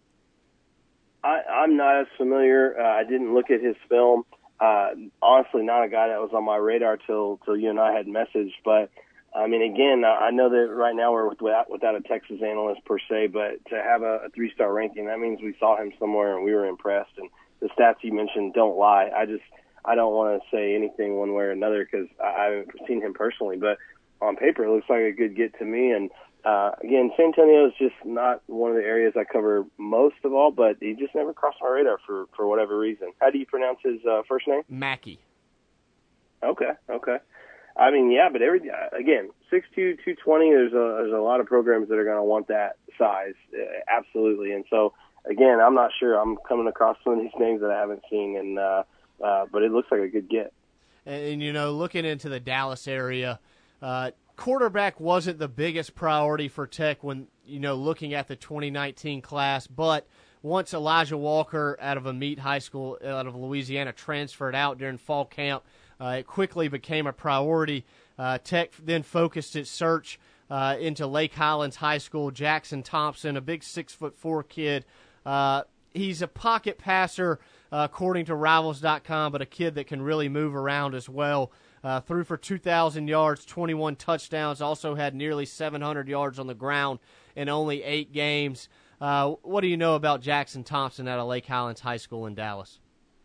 I, I'm not as familiar. Uh, I didn't look at his film. Uh, honestly, not a guy that was on my radar till till you and I had messaged. But I mean, again, I know that right now we're without without a Texas analyst per se, but to have a, a three-star ranking, that means we saw him somewhere and we were impressed. And the stats you mentioned don't lie. I just I don't want to say anything one way or another because I, I haven't seen him personally, but on paper it looks like a good get to me. And Uh, again, San Antonio is just not one of the areas I cover most of all, but he just never crossed my radar for, for whatever reason. How do you pronounce his uh, first name? Mackie. Okay, okay. I mean, yeah, but every again, six two, two twenty, there's a, there's a lot of programs that are going to want that size, uh, absolutely. And so, again, I'm not sure. I'm coming across some of these names that I haven't seen, and uh, uh, but it looks like a good get. And, and you know, looking into the Dallas area, uh, quarterback wasn't the biggest priority for Tech when, you know, looking at the twenty nineteen class, but once Elijah Walker out of Amite High School out of Louisiana transferred out during fall camp, uh, it quickly became a priority. Uh, Tech then focused its search uh, into Lake Highlands High School. Jackson Thompson, a big six foot four kid. Uh, he's a pocket passer, uh, according to Rivals dot com, but a kid that can really move around as well. Uh, threw for two thousand yards, twenty-one touchdowns, also had nearly seven hundred yards on the ground in only eight games. Uh, what do you know about Jackson Thompson out of Lake Highlands High School in Dallas?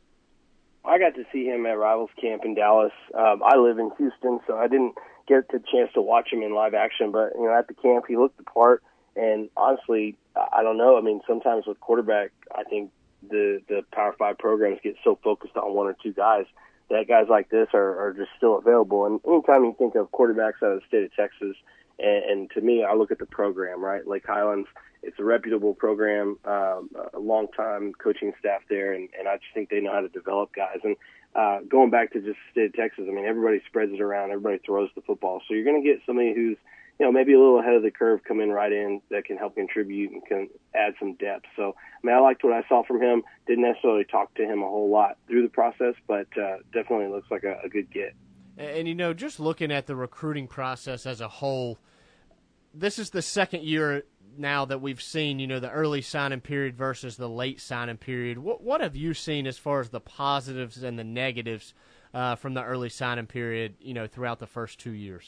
I got to see him at Rivals Camp in Dallas. Um, I live in Houston, so I didn't get the chance to watch him in live action, but you know, at the camp he looked the part, and honestly, I don't know. I mean, sometimes with quarterback, I think the, the Power Five programs get so focused on one or two guys that guys like this are, are just still available. And anytime you think of quarterbacks out of the state of Texas, and, and to me, I look at the program, right? Lake Highlands, it's a reputable program, um, a long-time coaching staff there, and, and I just think they know how to develop guys. And uh, going back to just the state of Texas, I mean, everybody spreads it around, everybody throws the football. So you're going to get somebody who's, you know, maybe a little ahead of the curve coming right in that can help contribute and can add some depth. So, I mean, I liked what I saw from him. Didn't necessarily talk to him a whole lot through the process, but uh, definitely looks like a, a good get. And, and, you know, just looking at the recruiting process as a whole, this is the second year now that we've seen, you know, the early signing period versus the late signing period. What, what have you seen as far as the positives and the negatives uh, from the early signing period, you know, throughout the first two years?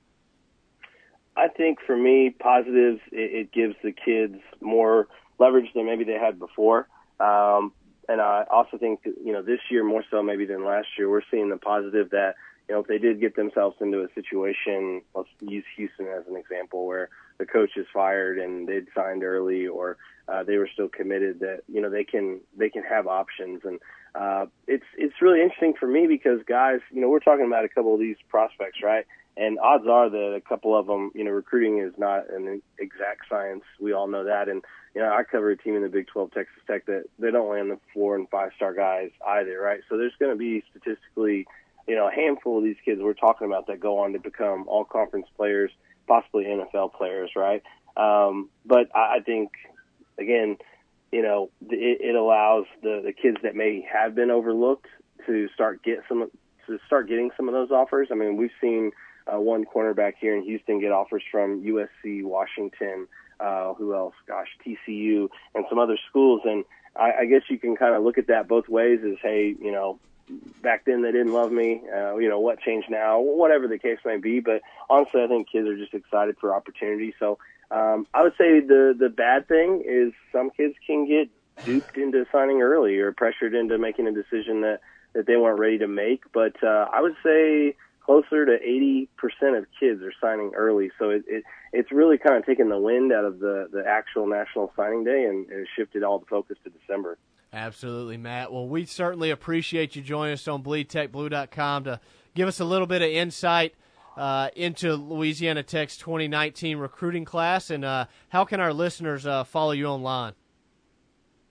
I think for me, positives, it, it gives the kids more leverage than maybe they had before. Um, and I also think, that, you know, this year more so maybe than last year, we're seeing the positive that, you know, if they did get themselves into a situation, let's use Houston as an example, where the coach is fired and they'd signed early, or uh, they were still committed, that, you know, they can they can have options. And uh, it's it's really interesting for me because guys, you know, we're talking about a couple of these prospects, right? And odds are that a couple of them, you know, recruiting is not an exact science. We all know that. And, you know, I cover a team in the Big twelve, Texas Tech, that they don't land the four and five star guys either, right? So there's going to be statistically, you know, a handful of these kids we're talking about that go on to become all conference players, possibly N F L players, right? Um, but I think, again, you know, it, it allows the, the kids that may have been overlooked to start get some to start getting some of those offers. I mean, we've seen Uh, one cornerback here in Houston get offers from U S C, Washington, uh, who else? Gosh, T C U, and some other schools. And I, I guess you can kind of look at that both ways as, hey, you know, back then they didn't love me. Uh, you know, what changed now? Whatever the case may be. But honestly, I think kids are just excited for opportunity. So um, I would say the, the bad thing is some kids can get duped into signing early or pressured into making a decision that, that they weren't ready to make. But uh, I would say closer to eighty percent of kids are signing early. So it, it it's really kind of taken the wind out of the, the actual national signing day and, and shifted all the focus to December. Absolutely, Matt. Well, we certainly appreciate you joining us on bleed tech blue dot com to give us a little bit of insight uh, into Louisiana Tech's twenty nineteen recruiting class. And uh, how can our listeners uh, follow you online?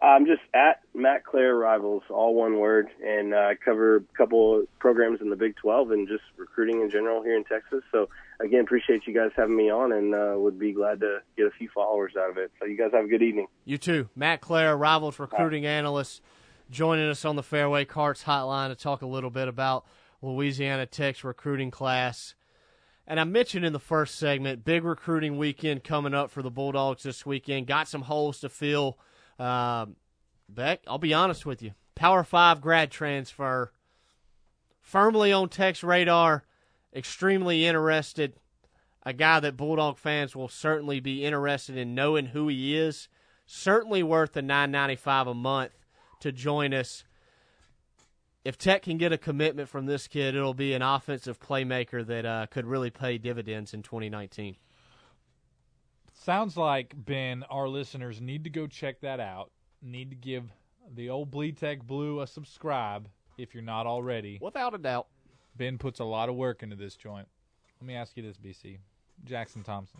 I'm just at Matt Clare Rivals, all one word, and I uh, cover a couple of programs in the Big twelve and just recruiting in general here in Texas. So, again, appreciate you guys having me on, and uh, would be glad to get a few followers out of it. So you guys have a good evening. You too. Matt Clare, Rivals recruiting analyst, joining us on the Fairway Carts hotline to talk a little bit about Louisiana Tech's recruiting class. And I mentioned in the first segment, big recruiting weekend coming up for the Bulldogs this weekend. Got some holes to fill. Um, Beck, I'll be honest with you. Power five grad transfer, firmly on Tech's radar, extremely interested. A guy that Bulldog fans will certainly be interested in knowing who he is. Certainly worth the nine ninety-five a month to join us. If Tech can get a commitment from this kid, it'll be an offensive playmaker that uh, could really pay dividends in twenty nineteen. Sounds like, Ben, our listeners need to go check that out. Need to give the old Bleed Tech Blue a subscribe if you're not already. Without a doubt. Ben puts a lot of work into this joint. Let me ask you this, B C. Jackson Thompson.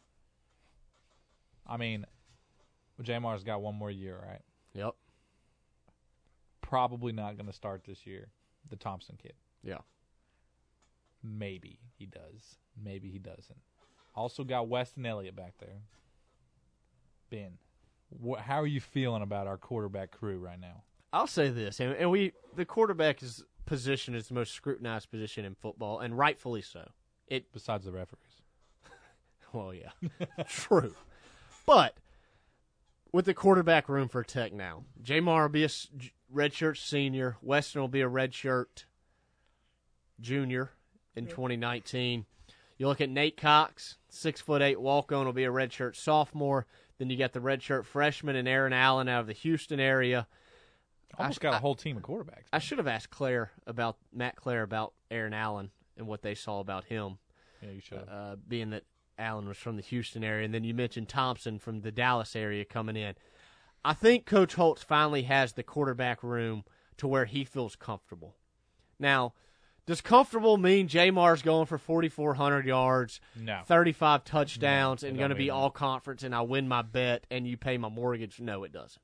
I mean, J M R's got one more year, right? Yep. Probably not going to start this year, the Thompson kid. Yeah. Maybe he does. Maybe he doesn't. Also got Weston Elliott back there. Ben, wh- how are you feeling about our quarterback crew right now? I'll say this, and, and we the quarterback is position is the most scrutinized position in football, and rightfully so. It besides the referees. Well, yeah, true. But with the quarterback room for Tech now, Jamar will be a redshirt senior. Weston will be a redshirt junior in twenty nineteen. You look at Nate Cox, six foot eight walk-on, will be a redshirt sophomore. Then you got the redshirt freshman and Aaron Allen out of the Houston area. Almost I, got a whole team of quarterbacks. I should have asked Claire about Matt Clare about Aaron Allen and what they saw about him. Yeah, you should. Uh, being that Allen was from the Houston area, and then you mentioned Thompson from the Dallas area coming in. I think Coach Holtz finally has the quarterback room to where he feels comfortable. Now, does comfortable mean Jamar's going for forty-four hundred yards, no. thirty-five touchdowns, no, and going to be that. all conference, and I win my bet, and you pay my mortgage? No, it doesn't.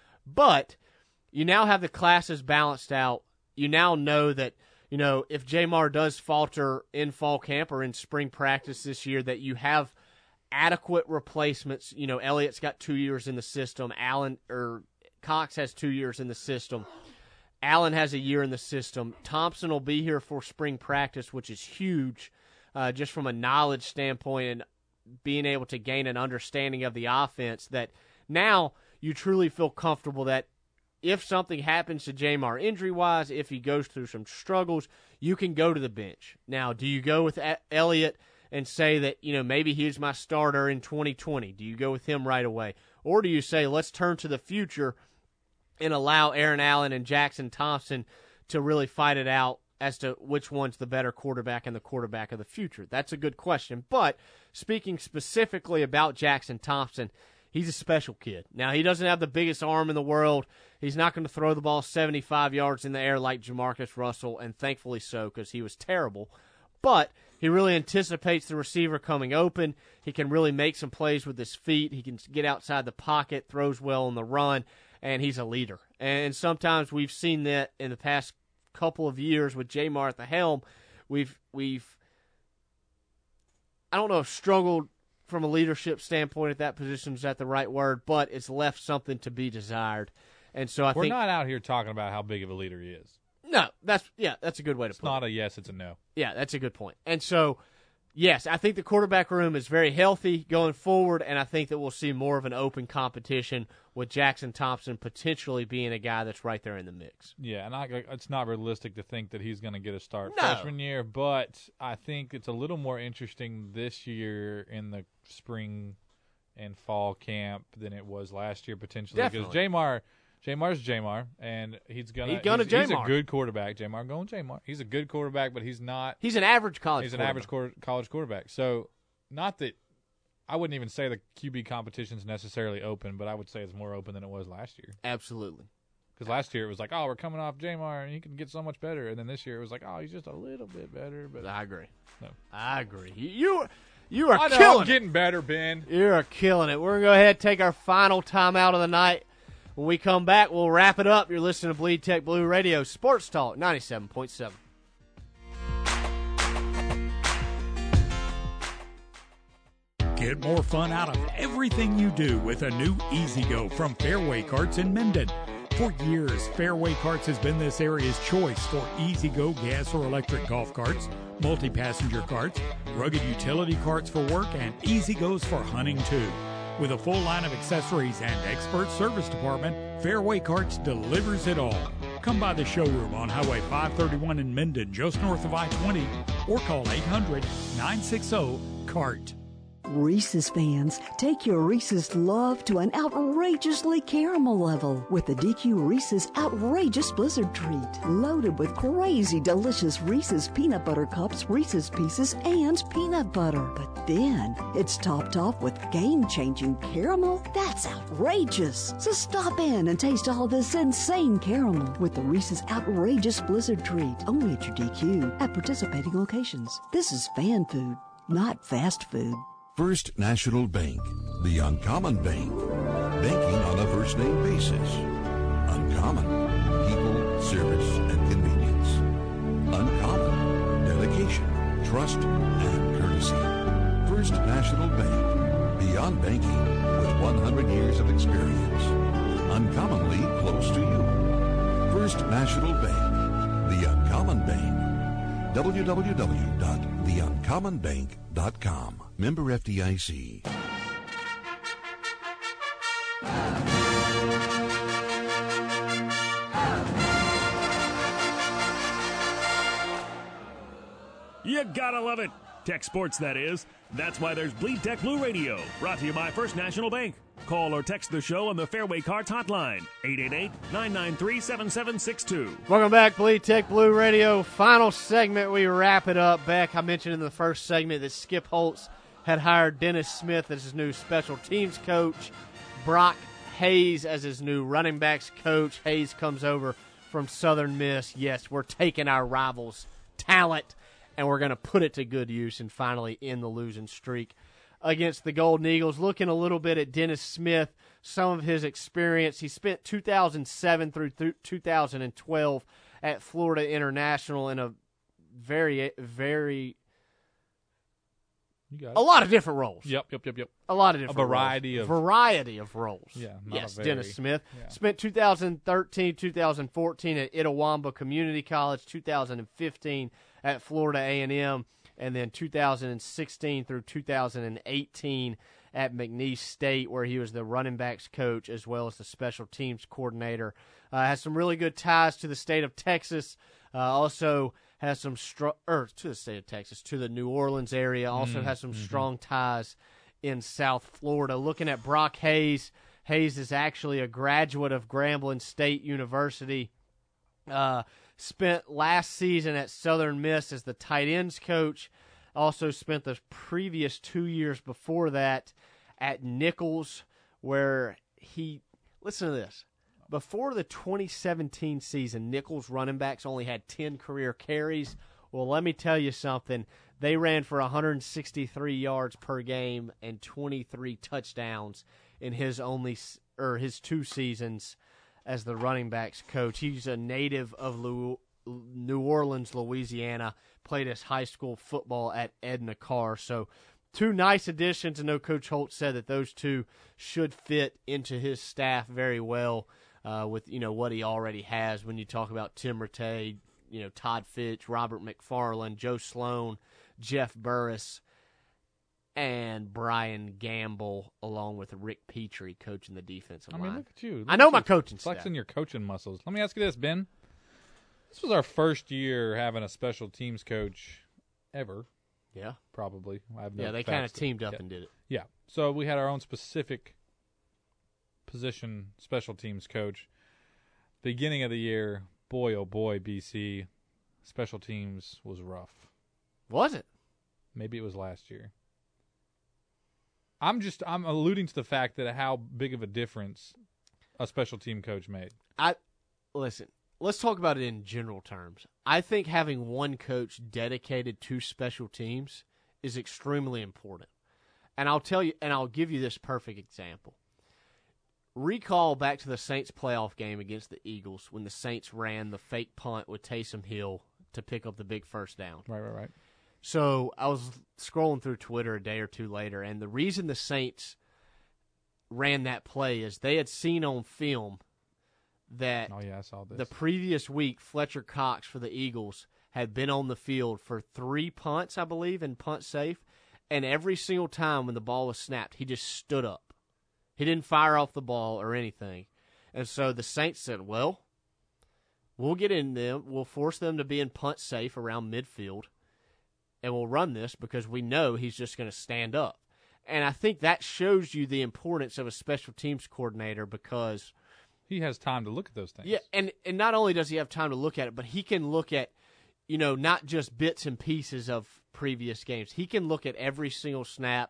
But you now have the classes balanced out. You now know that, you know, if Jamar does falter in fall camp or in spring practice this year, that you have adequate replacements. You know, Elliott's got two years in the system. Allen or Cox has two years in the system. Allen has a year in the system. Thompson will be here for spring practice, which is huge, uh, just from a knowledge standpoint and being able to gain an understanding of the offense, that now you truly feel comfortable that if something happens to Jamar injury-wise, if he goes through some struggles, you can go to the bench. Now, do you go with Elliott and say that, you know, maybe he's my starter in twenty twenty? Do you go with him right away? Or do you say, let's turn to the future and allow Aaron Allen and Jackson Thompson to really fight it out as to which one's the better quarterback and the quarterback of the future? That's a good question. But speaking specifically about Jackson Thompson, he's a special kid. Now, he doesn't have the biggest arm in the world. He's not going to throw the ball seventy-five yards in the air like Jamarcus Russell, and thankfully so, because he was terrible. But he really anticipates the receiver coming open. He can really make some plays with his feet. He can get outside the pocket, throws well on the run, and he's a leader. And sometimes we've seen that in the past couple of years with Jamar at the helm. We've, we've I don't know if struggled from a leadership standpoint at that position is that the right word, but it's left something to be desired. And so I We're think not out here talking about how big of a leader he is. No, that's yeah, that's a good way to it's put it. It's not a yes, it's a no. Yeah, that's a good point. And so, yes, I think the quarterback room is very healthy going forward, and I think that we'll see more of an open competition with Jackson Thompson potentially being a guy that's right there in the mix. Yeah, and I, it's not realistic to think that he's going to get a start no. freshman year, but I think it's a little more interesting this year in the spring and fall camp than it was last year potentially. Definitely. Because Jamar – Jamar's Jamar, and he's gonna. He's gonna he's, Jamar. He's a good quarterback. Jamar going Jamar. He's a good quarterback, but he's not. He's an average college. He's an average cor- college quarterback. So, not that I wouldn't even say the Q B competition is necessarily open, but I would say it's more open than it was last year. Absolutely. Because last year it was like, oh, we're coming off Jamar, and he can get so much better, and then this year it was like, oh, he's just a little bit better. But I agree. No, I agree. You, you are I know, killing I'm getting better, Ben. You are killing it. We're gonna go ahead and take our final timeout of the night. When we come back, we'll wrap it up. You're listening to Bleed Tech Blue Radio, Sports Talk ninety-seven point seven. Get more fun out of everything you do with a new E-Z-Go from Fairway Karts in Minden. For years, Fairway Karts has been this area's choice for E-Z-Go gas or electric golf carts, multi-passenger carts, rugged utility carts for work, and E-Z-Gos for hunting too. With a full line of accessories and expert service department, Fairway Karts delivers it all. Come by the showroom on Highway five thirty-one in Minden, just north of I twenty, or call eight hundred, nine six zero, C A R T. Reese's fans, take your Reese's love to an outrageously caramel level with the D Q Reese's Outrageous Blizzard Treat. Loaded with crazy delicious Reese's Peanut Butter Cups, Reese's Pieces, and peanut butter. But then, it's topped off with game-changing caramel that's outrageous. So stop in and taste all this insane caramel with the Reese's Outrageous Blizzard Treat. Only at your D Q at participating locations. This is fan food, not fast food. First National Bank, the uncommon bank. Banking on a first-name basis. Uncommon. People, service, and convenience. Uncommon. Dedication, trust, and courtesy. First National Bank. Beyond banking with one hundred years of experience. Uncommonly close to you. First National Bank. The Uncommon Bank. w w w dot the uncommon bank dot com. Member F D I C. You gotta love it. Tech sports, that is. That's why there's Bleed Tech Blue Radio, brought to you by First National Bank. Call or text the show on the Fairway Karts hotline, eight eight eight, nine nine three, seven seven six two. Welcome back, Bleed Tech Blue Radio. Final segment, we wrap it up. Beck, I mentioned in the first segment that Skip Holtz had hired Dennis Smith as his new special teams coach, Brock Hayes as his new running backs coach. Hayes comes over from Southern Miss. Yes, we're taking our rivals' talent, and we're going to put it to good use and finally end the losing streak against the Golden Eagles. Looking a little bit at Dennis Smith, some of his experience. He spent two thousand seven through two thousand twelve at Florida International in a very, very... You got it. A lot of different roles. Yep, yep, yep, yep. A lot of different A variety roles. of variety of roles. Yeah, not yes, a very, Dennis Smith yeah. spent two thousand thirteen, two thousand fourteen at Itawamba Community College, two thousand fifteen at Florida A and M, and then two thousand sixteen through two thousand eighteen at McNeese State, where he was the running backs coach as well as the special teams coordinator. Uh, has some really good ties to the state of Texas. Uh, also has some str- er, to the state of Texas, to the New Orleans area. Also mm, has some mm-hmm. strong ties in South Florida. Looking at Brock Hayes, Hayes is actually a graduate of Grambling State University. Uh, spent last season at Southern Miss as the tight ends coach. Also spent the previous two years before that at Nichols, where he, listen to this, before the twenty seventeen season, Nichols running backs only had ten career carries. Well, let me tell you something. They ran for one hundred sixty-three yards per game and twenty-three touchdowns in his only or his two seasons as the running backs coach. He's a native of New Orleans, Louisiana, played his high school football at Edna Carr. So two nice additions. I know Coach Holt said that those two should fit into his staff very well uh, with, you know, what he already has when you talk about Tim Rattay, you know, Todd Fitch, Robert McFarland, Joe Sloan, Jeff Burris, and Brian Gamble, along with Rick Petrie coaching the defensive I line. mean, look at you. Look I know at my you coaching flexing staff. your coaching muscles. Let me ask you this, Ben. This was our first year having a special teams coach ever. Yeah. Probably. I have no yeah, they facts kind of to- teamed up yeah. and did it. Yeah. So we had our own specific position special teams coach. Beginning of the year, boy, oh boy, B C, special teams was rough. Was it? Maybe it was last year. I'm just I'm alluding to the fact that how big of a difference a special team coach made. I listen, let's talk about it in general terms. I think having one coach dedicated to special teams is extremely important. And I'll tell you, and I'll give you this perfect example. recall back to the Saints playoff game against the Eagles when the Saints ran the fake punt with Taysom Hill to pick up the big first down. Right, right, right. So I was scrolling through Twitter a day or two later, and the reason the Saints ran that play is they had seen on film that oh, yeah, I saw this. the previous week Fletcher Cox for the Eagles had been on the field for three punts, I believe, and punt safe, and every single time when the ball was snapped, he just stood up. He didn't fire off the ball or anything. And so the Saints said, well, we'll get in them. We'll force them to be in punt safe around midfield, and we'll run this because we know he's just going to stand up. And I think that shows you the importance of a special teams coordinator because he has time to look at those things. Yeah, and, and not only does he have time to look at it, but he can look at, you know, not just bits and pieces of previous games. He can look at every single snap,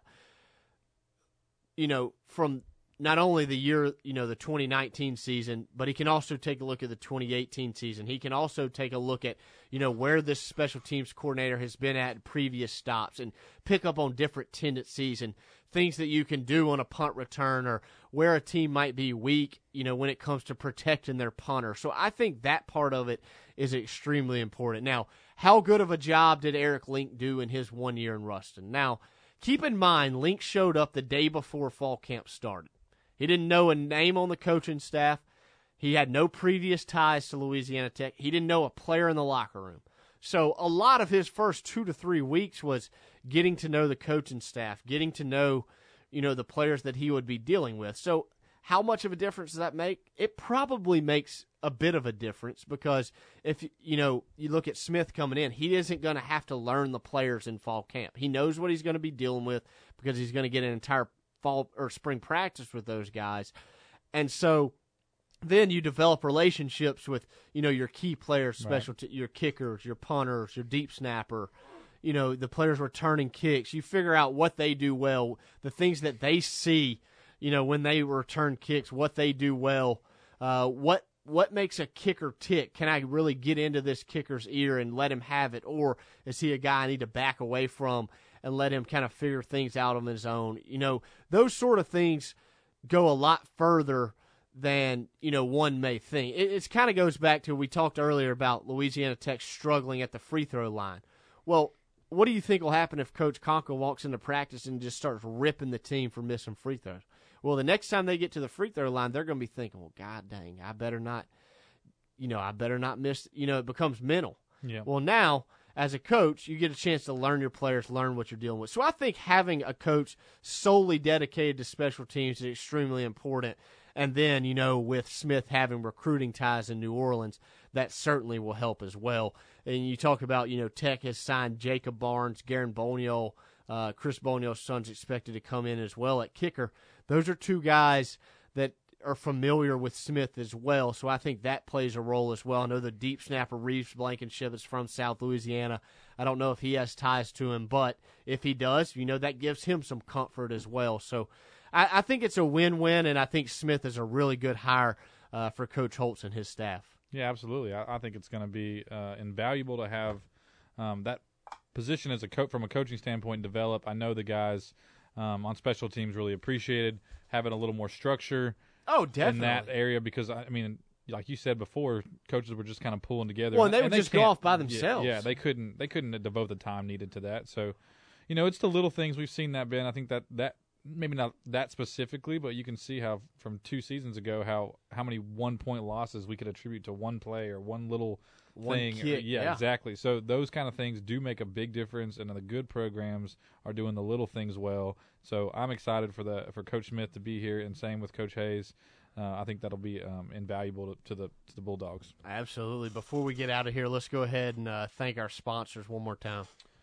you know, from – not only the year, you know, the twenty nineteen season, but he can also take a look at the twenty eighteen season. He can also take a look at, you know, where this special teams coordinator has been at in previous stops and pick up on different tendencies and things that you can do on a punt return or where a team might be weak, you know, when it comes to protecting their punter. So I think that part of it is extremely important. Now, how good of a job did Eric Link do in his one year in Ruston? Now, keep in mind, Link showed up the day before fall camp started. He didn't know a name on the coaching staff. He had no previous ties to Louisiana Tech. He didn't know a player in the locker room. So a lot of his first two to three weeks was getting to know the coaching staff, getting to know, you know, the players that he would be dealing with. So how much of a difference does that make? It probably makes a bit of a difference because if, you know, you look at Smith coming in, he isn't going to have to learn the players in fall camp. He knows what he's going to be dealing with because he's going to get an entire fall or spring practice with those guys. And so then you develop relationships with, you know, your key players, special right. t- your kickers, your punters, your deep snapper, you know, the players returning kicks. You figure out what they do well, the things that they see, you know, when they return kicks, what they do well, uh, what what makes a kicker tick? Can I really get into this kicker's ear and let him have it, or is he a guy I need to back away from and let him kind of figure things out on his own? You know, those sort of things go a lot further than, you know, one may think. It it's kind of goes back to, we talked earlier about Louisiana Tech struggling at the free throw line. Well, what do you think will happen if Coach Conco walks into practice and just starts ripping the team for missing free throws? Well, the next time they get to the free throw line, they're going to be thinking, well, God dang, I better not, you know, I better not miss, you know, it becomes mental. Yeah. Well, now, as a coach, you get a chance to learn your players, learn what you're dealing with. So I think having a coach solely dedicated to special teams is extremely important. And then, you know, with Smith having recruiting ties in New Orleans, that certainly will help as well. And you talk about, you know, Tech has signed Jacob Barnes, Garen Boniol, uh, Chris Boniol's son's expected to come in as well at kicker. Those are two guys that are familiar with Smith as well, so I think that plays a role as well. I know the deep snapper Reeves Blankenship is from South Louisiana. I don't know if he has ties to him, but if he does, you know, that gives him some comfort as well. So I, I think it's a win-win, and I think Smith is a really good hire uh, for Coach Holtz and his staff. Yeah, absolutely. I, I think it's going to be uh, invaluable to have um, that position as a coach from a coaching standpoint develop. I know the guys um, on special teams really appreciated having a little more structure. Oh, definitely. In that area, because, I mean, like you said before, coaches were just kind of pulling together. Well, and they would and just they go off by themselves. Yeah, yeah, they couldn't they couldn't devote the time needed to that. So, you know, it's the little things. We've seen that, Ben. I think that, that maybe not that specifically, but you can see how from two seasons ago how, how many one-point losses we could attribute to one play or one little one thing. Kick, yeah, yeah, exactly. So those kind of things do make a big difference, and the good programs are doing the little things well. So I'm excited for the for Coach Smith to be here, and same with Coach Hayes. Uh, I think that'll be um, invaluable to, to the to the Bulldogs. Absolutely. Before we get out of here, let's go ahead and uh, thank our sponsors one more time.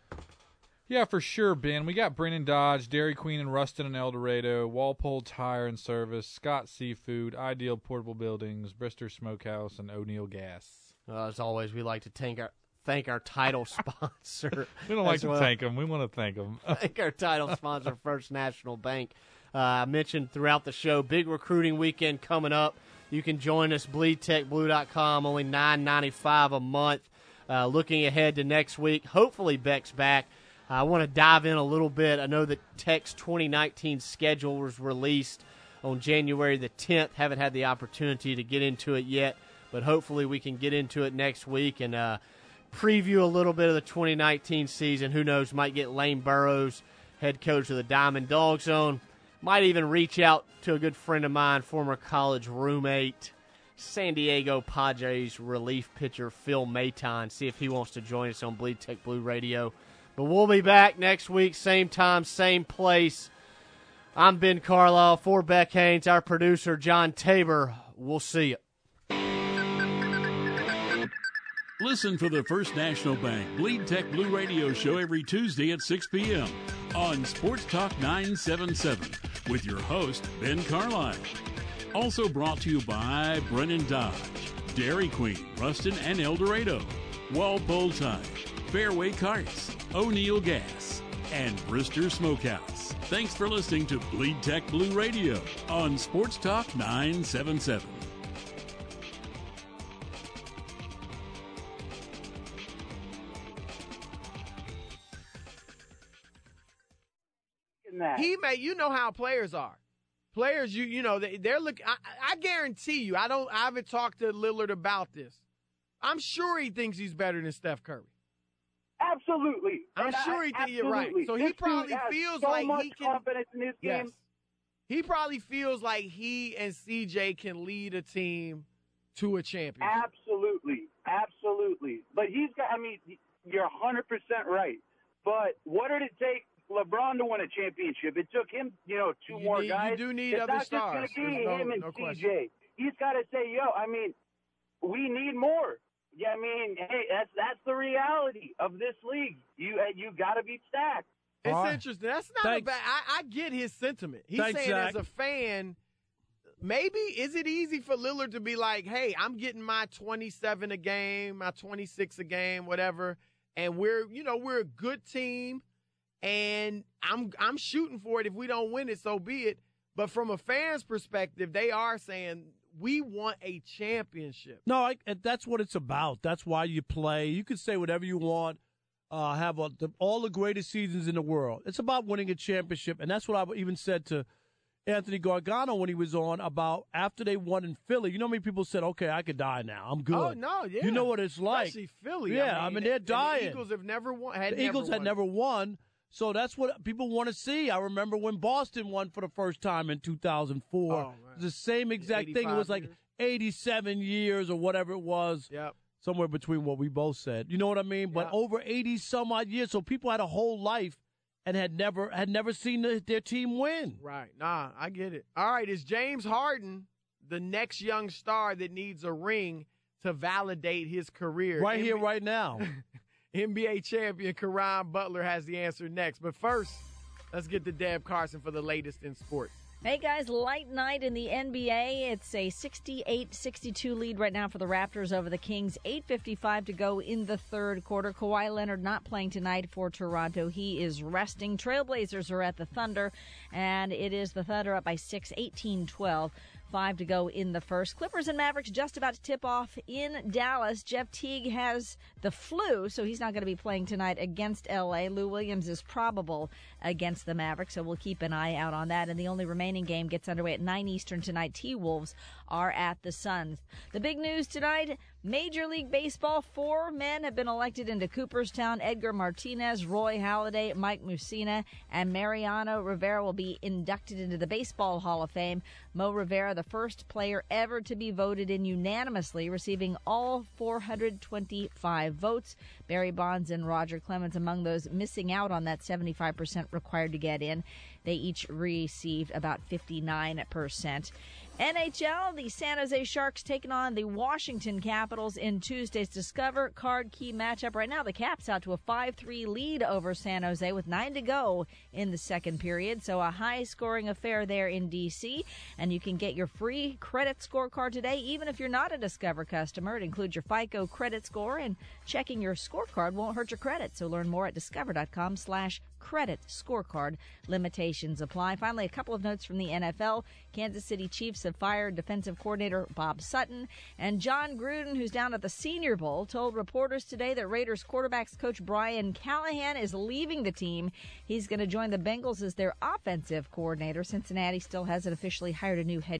Yeah, for sure, Ben. We got Brennan Dodge, Dairy Queen in Ruston and El Dorado, Walpole Tire and Service, Scott Seafood, Ideal Portable Buildings, Brister Smokehouse, and O'Neill Gas. Uh, as always, we like to thank our thank our title sponsor. We don't like to well. thank them. We want to thank them. Thank our title sponsor, First National Bank. Uh, I mentioned throughout the show, big recruiting weekend coming up. You can join us, bleed tech blue dot com, only nine ninety-five a month. Uh, looking ahead to next week, hopefully Beck's back. I want to dive in a little bit. I know that Tech's twenty nineteen schedule was released on January the tenth. Haven't had the opportunity to get into it yet, but hopefully we can get into it next week and uh, preview a little bit of the twenty nineteen season. Who knows, might get Lane Burroughs, head coach of the Diamond Dogs, on. Might even reach out to a good friend of mine, former college roommate, San Diego Padres relief pitcher Phil Maton, see if he wants to join us on Bleed Tech Blue Radio. But we'll be back next week, same time, same place. I'm Ben Carlisle for Beck Haynes, our producer John Tabor. We'll see you. Listen for the First National Bank Bleed Tech Blue Radio show every Tuesday at six p.m. on Sports Talk nine seventy-seven with your host, Ben Carlisle. Also brought to you by Brennan Dodge, Dairy Queen, Ruston and El Dorado, Walpole Tide, Fairway Carts, O'Neill Gas, and Brister Smokehouse. Thanks for listening to Bleed Tech Blue Radio on Sports Talk nine seventy-seven. He may, you know how players are. Players, you you know, they, they're looking. I, I guarantee you, I don't. I haven't talked to Lillard about this. I'm sure he thinks he's better than Steph Curry. Absolutely, I'm and sure I, he thinks you're right. So this he probably feels so like much he can. confidence in his Yes. game. He probably feels like he and C J can lead a team to a championship. Absolutely, absolutely. But he's got. I mean, you're one hundred percent right. But what did it take LeBron to win a championship? It took him, you know, two You more need- guys. you do need it's other not stars. just going to be There's him no- and no C J. question. He's got to say, yo, I mean, we need more. Yeah, I mean, hey, that's that's the reality of this league. You uh, you got to be stacked. It's All right. interesting. That's not Thanks. a bad. I, I get his sentiment. He's Thanks, saying Zach. as a fan, maybe is it easy for Lillard to be like, "Hey, I'm getting my twenty-seven a game, my twenty-six a game, whatever, and we're you know we're a good team, and I'm I'm shooting for it. If we don't win it, so be it." But from a fan's perspective, they are saying we want a championship. No, I, that's what it's about. That's why you play. You can say whatever you want. Uh, have a, the, all the greatest seasons in the world. It's about winning a championship, and that's what I even said to Anthony Gargano when he was on about after they won in Philly. You know how many people said, okay, I could die now. I'm good. Oh, no, yeah. You know what it's like. Especially Philly. Yeah, I mean, they're and dying. The Eagles have never won. Had the Eagles never had won. never won, so that's what people want to see. I remember when Boston won for the first time in two thousand four. Oh, It was the same exact thing. It was like years. eighty-seven years or whatever it was. Yep. Somewhere between what we both said. You know what I mean? But over eighty some odd years, so people had a whole life and had never had never seen the, their team win. Right. Nah, I get it. All right, is James Harden the next young star that needs a ring to validate his career? Right N B A here, right now. N B A champion Caron Butler has the answer next. But first, let's get to Deb Carson for the latest in sports. Hey, guys, light night in the N B A. It's a sixty-eight sixty-two lead right now for the Raptors over the Kings. eight fifty-five to go in the third quarter. Kawhi Leonard not playing tonight for Toronto. He is resting. Trailblazers are at the Thunder, and it is the Thunder up by six, eighteen twelve. Five to go in the first. Clippers and Mavericks just about to tip off in Dallas. Jeff Teague has the flu, so he's not going to be playing tonight against L A. Lou Williams is probable against the Mavericks, so we'll keep an eye out on that. And the only remaining game gets underway at nine Eastern tonight. T-Wolves are at the Suns. The big news tonight, Major League Baseball, four men have been elected into Cooperstown. Edgar Martinez, Roy Halladay, Mike Mussina, and Mariano Rivera will be inducted into the Baseball Hall of Fame. Mo Rivera, the first player ever to be voted in unanimously, receiving all four hundred twenty-five votes. Barry Bonds and Roger Clemens among those missing out on that seventy-five percent required to get in. They each received about fifty-nine percent. N H L, the San Jose Sharks taking on the Washington Capitals in Tuesday's Discover Card Key matchup. Right now, the Caps out to a five three lead over San Jose with nine to go in the second period. So a high-scoring affair there in D C. And you can get your free credit scorecard today, even if you're not a Discover customer. It includes your FICO credit score, and checking your scorecard won't hurt your credit. So learn more at discover.com slash credit scorecard. Limitations apply. Finally, a couple of notes from the N F L. Kansas City Chiefs have fired defensive coordinator Bob Sutton. And John Gruden, who's down at the Senior Bowl, told reporters today that Raiders quarterbacks coach Brian Callahan is leaving the team. He's going to join the Bengals as their offensive coordinator. Cincinnati still hasn't officially hired a new head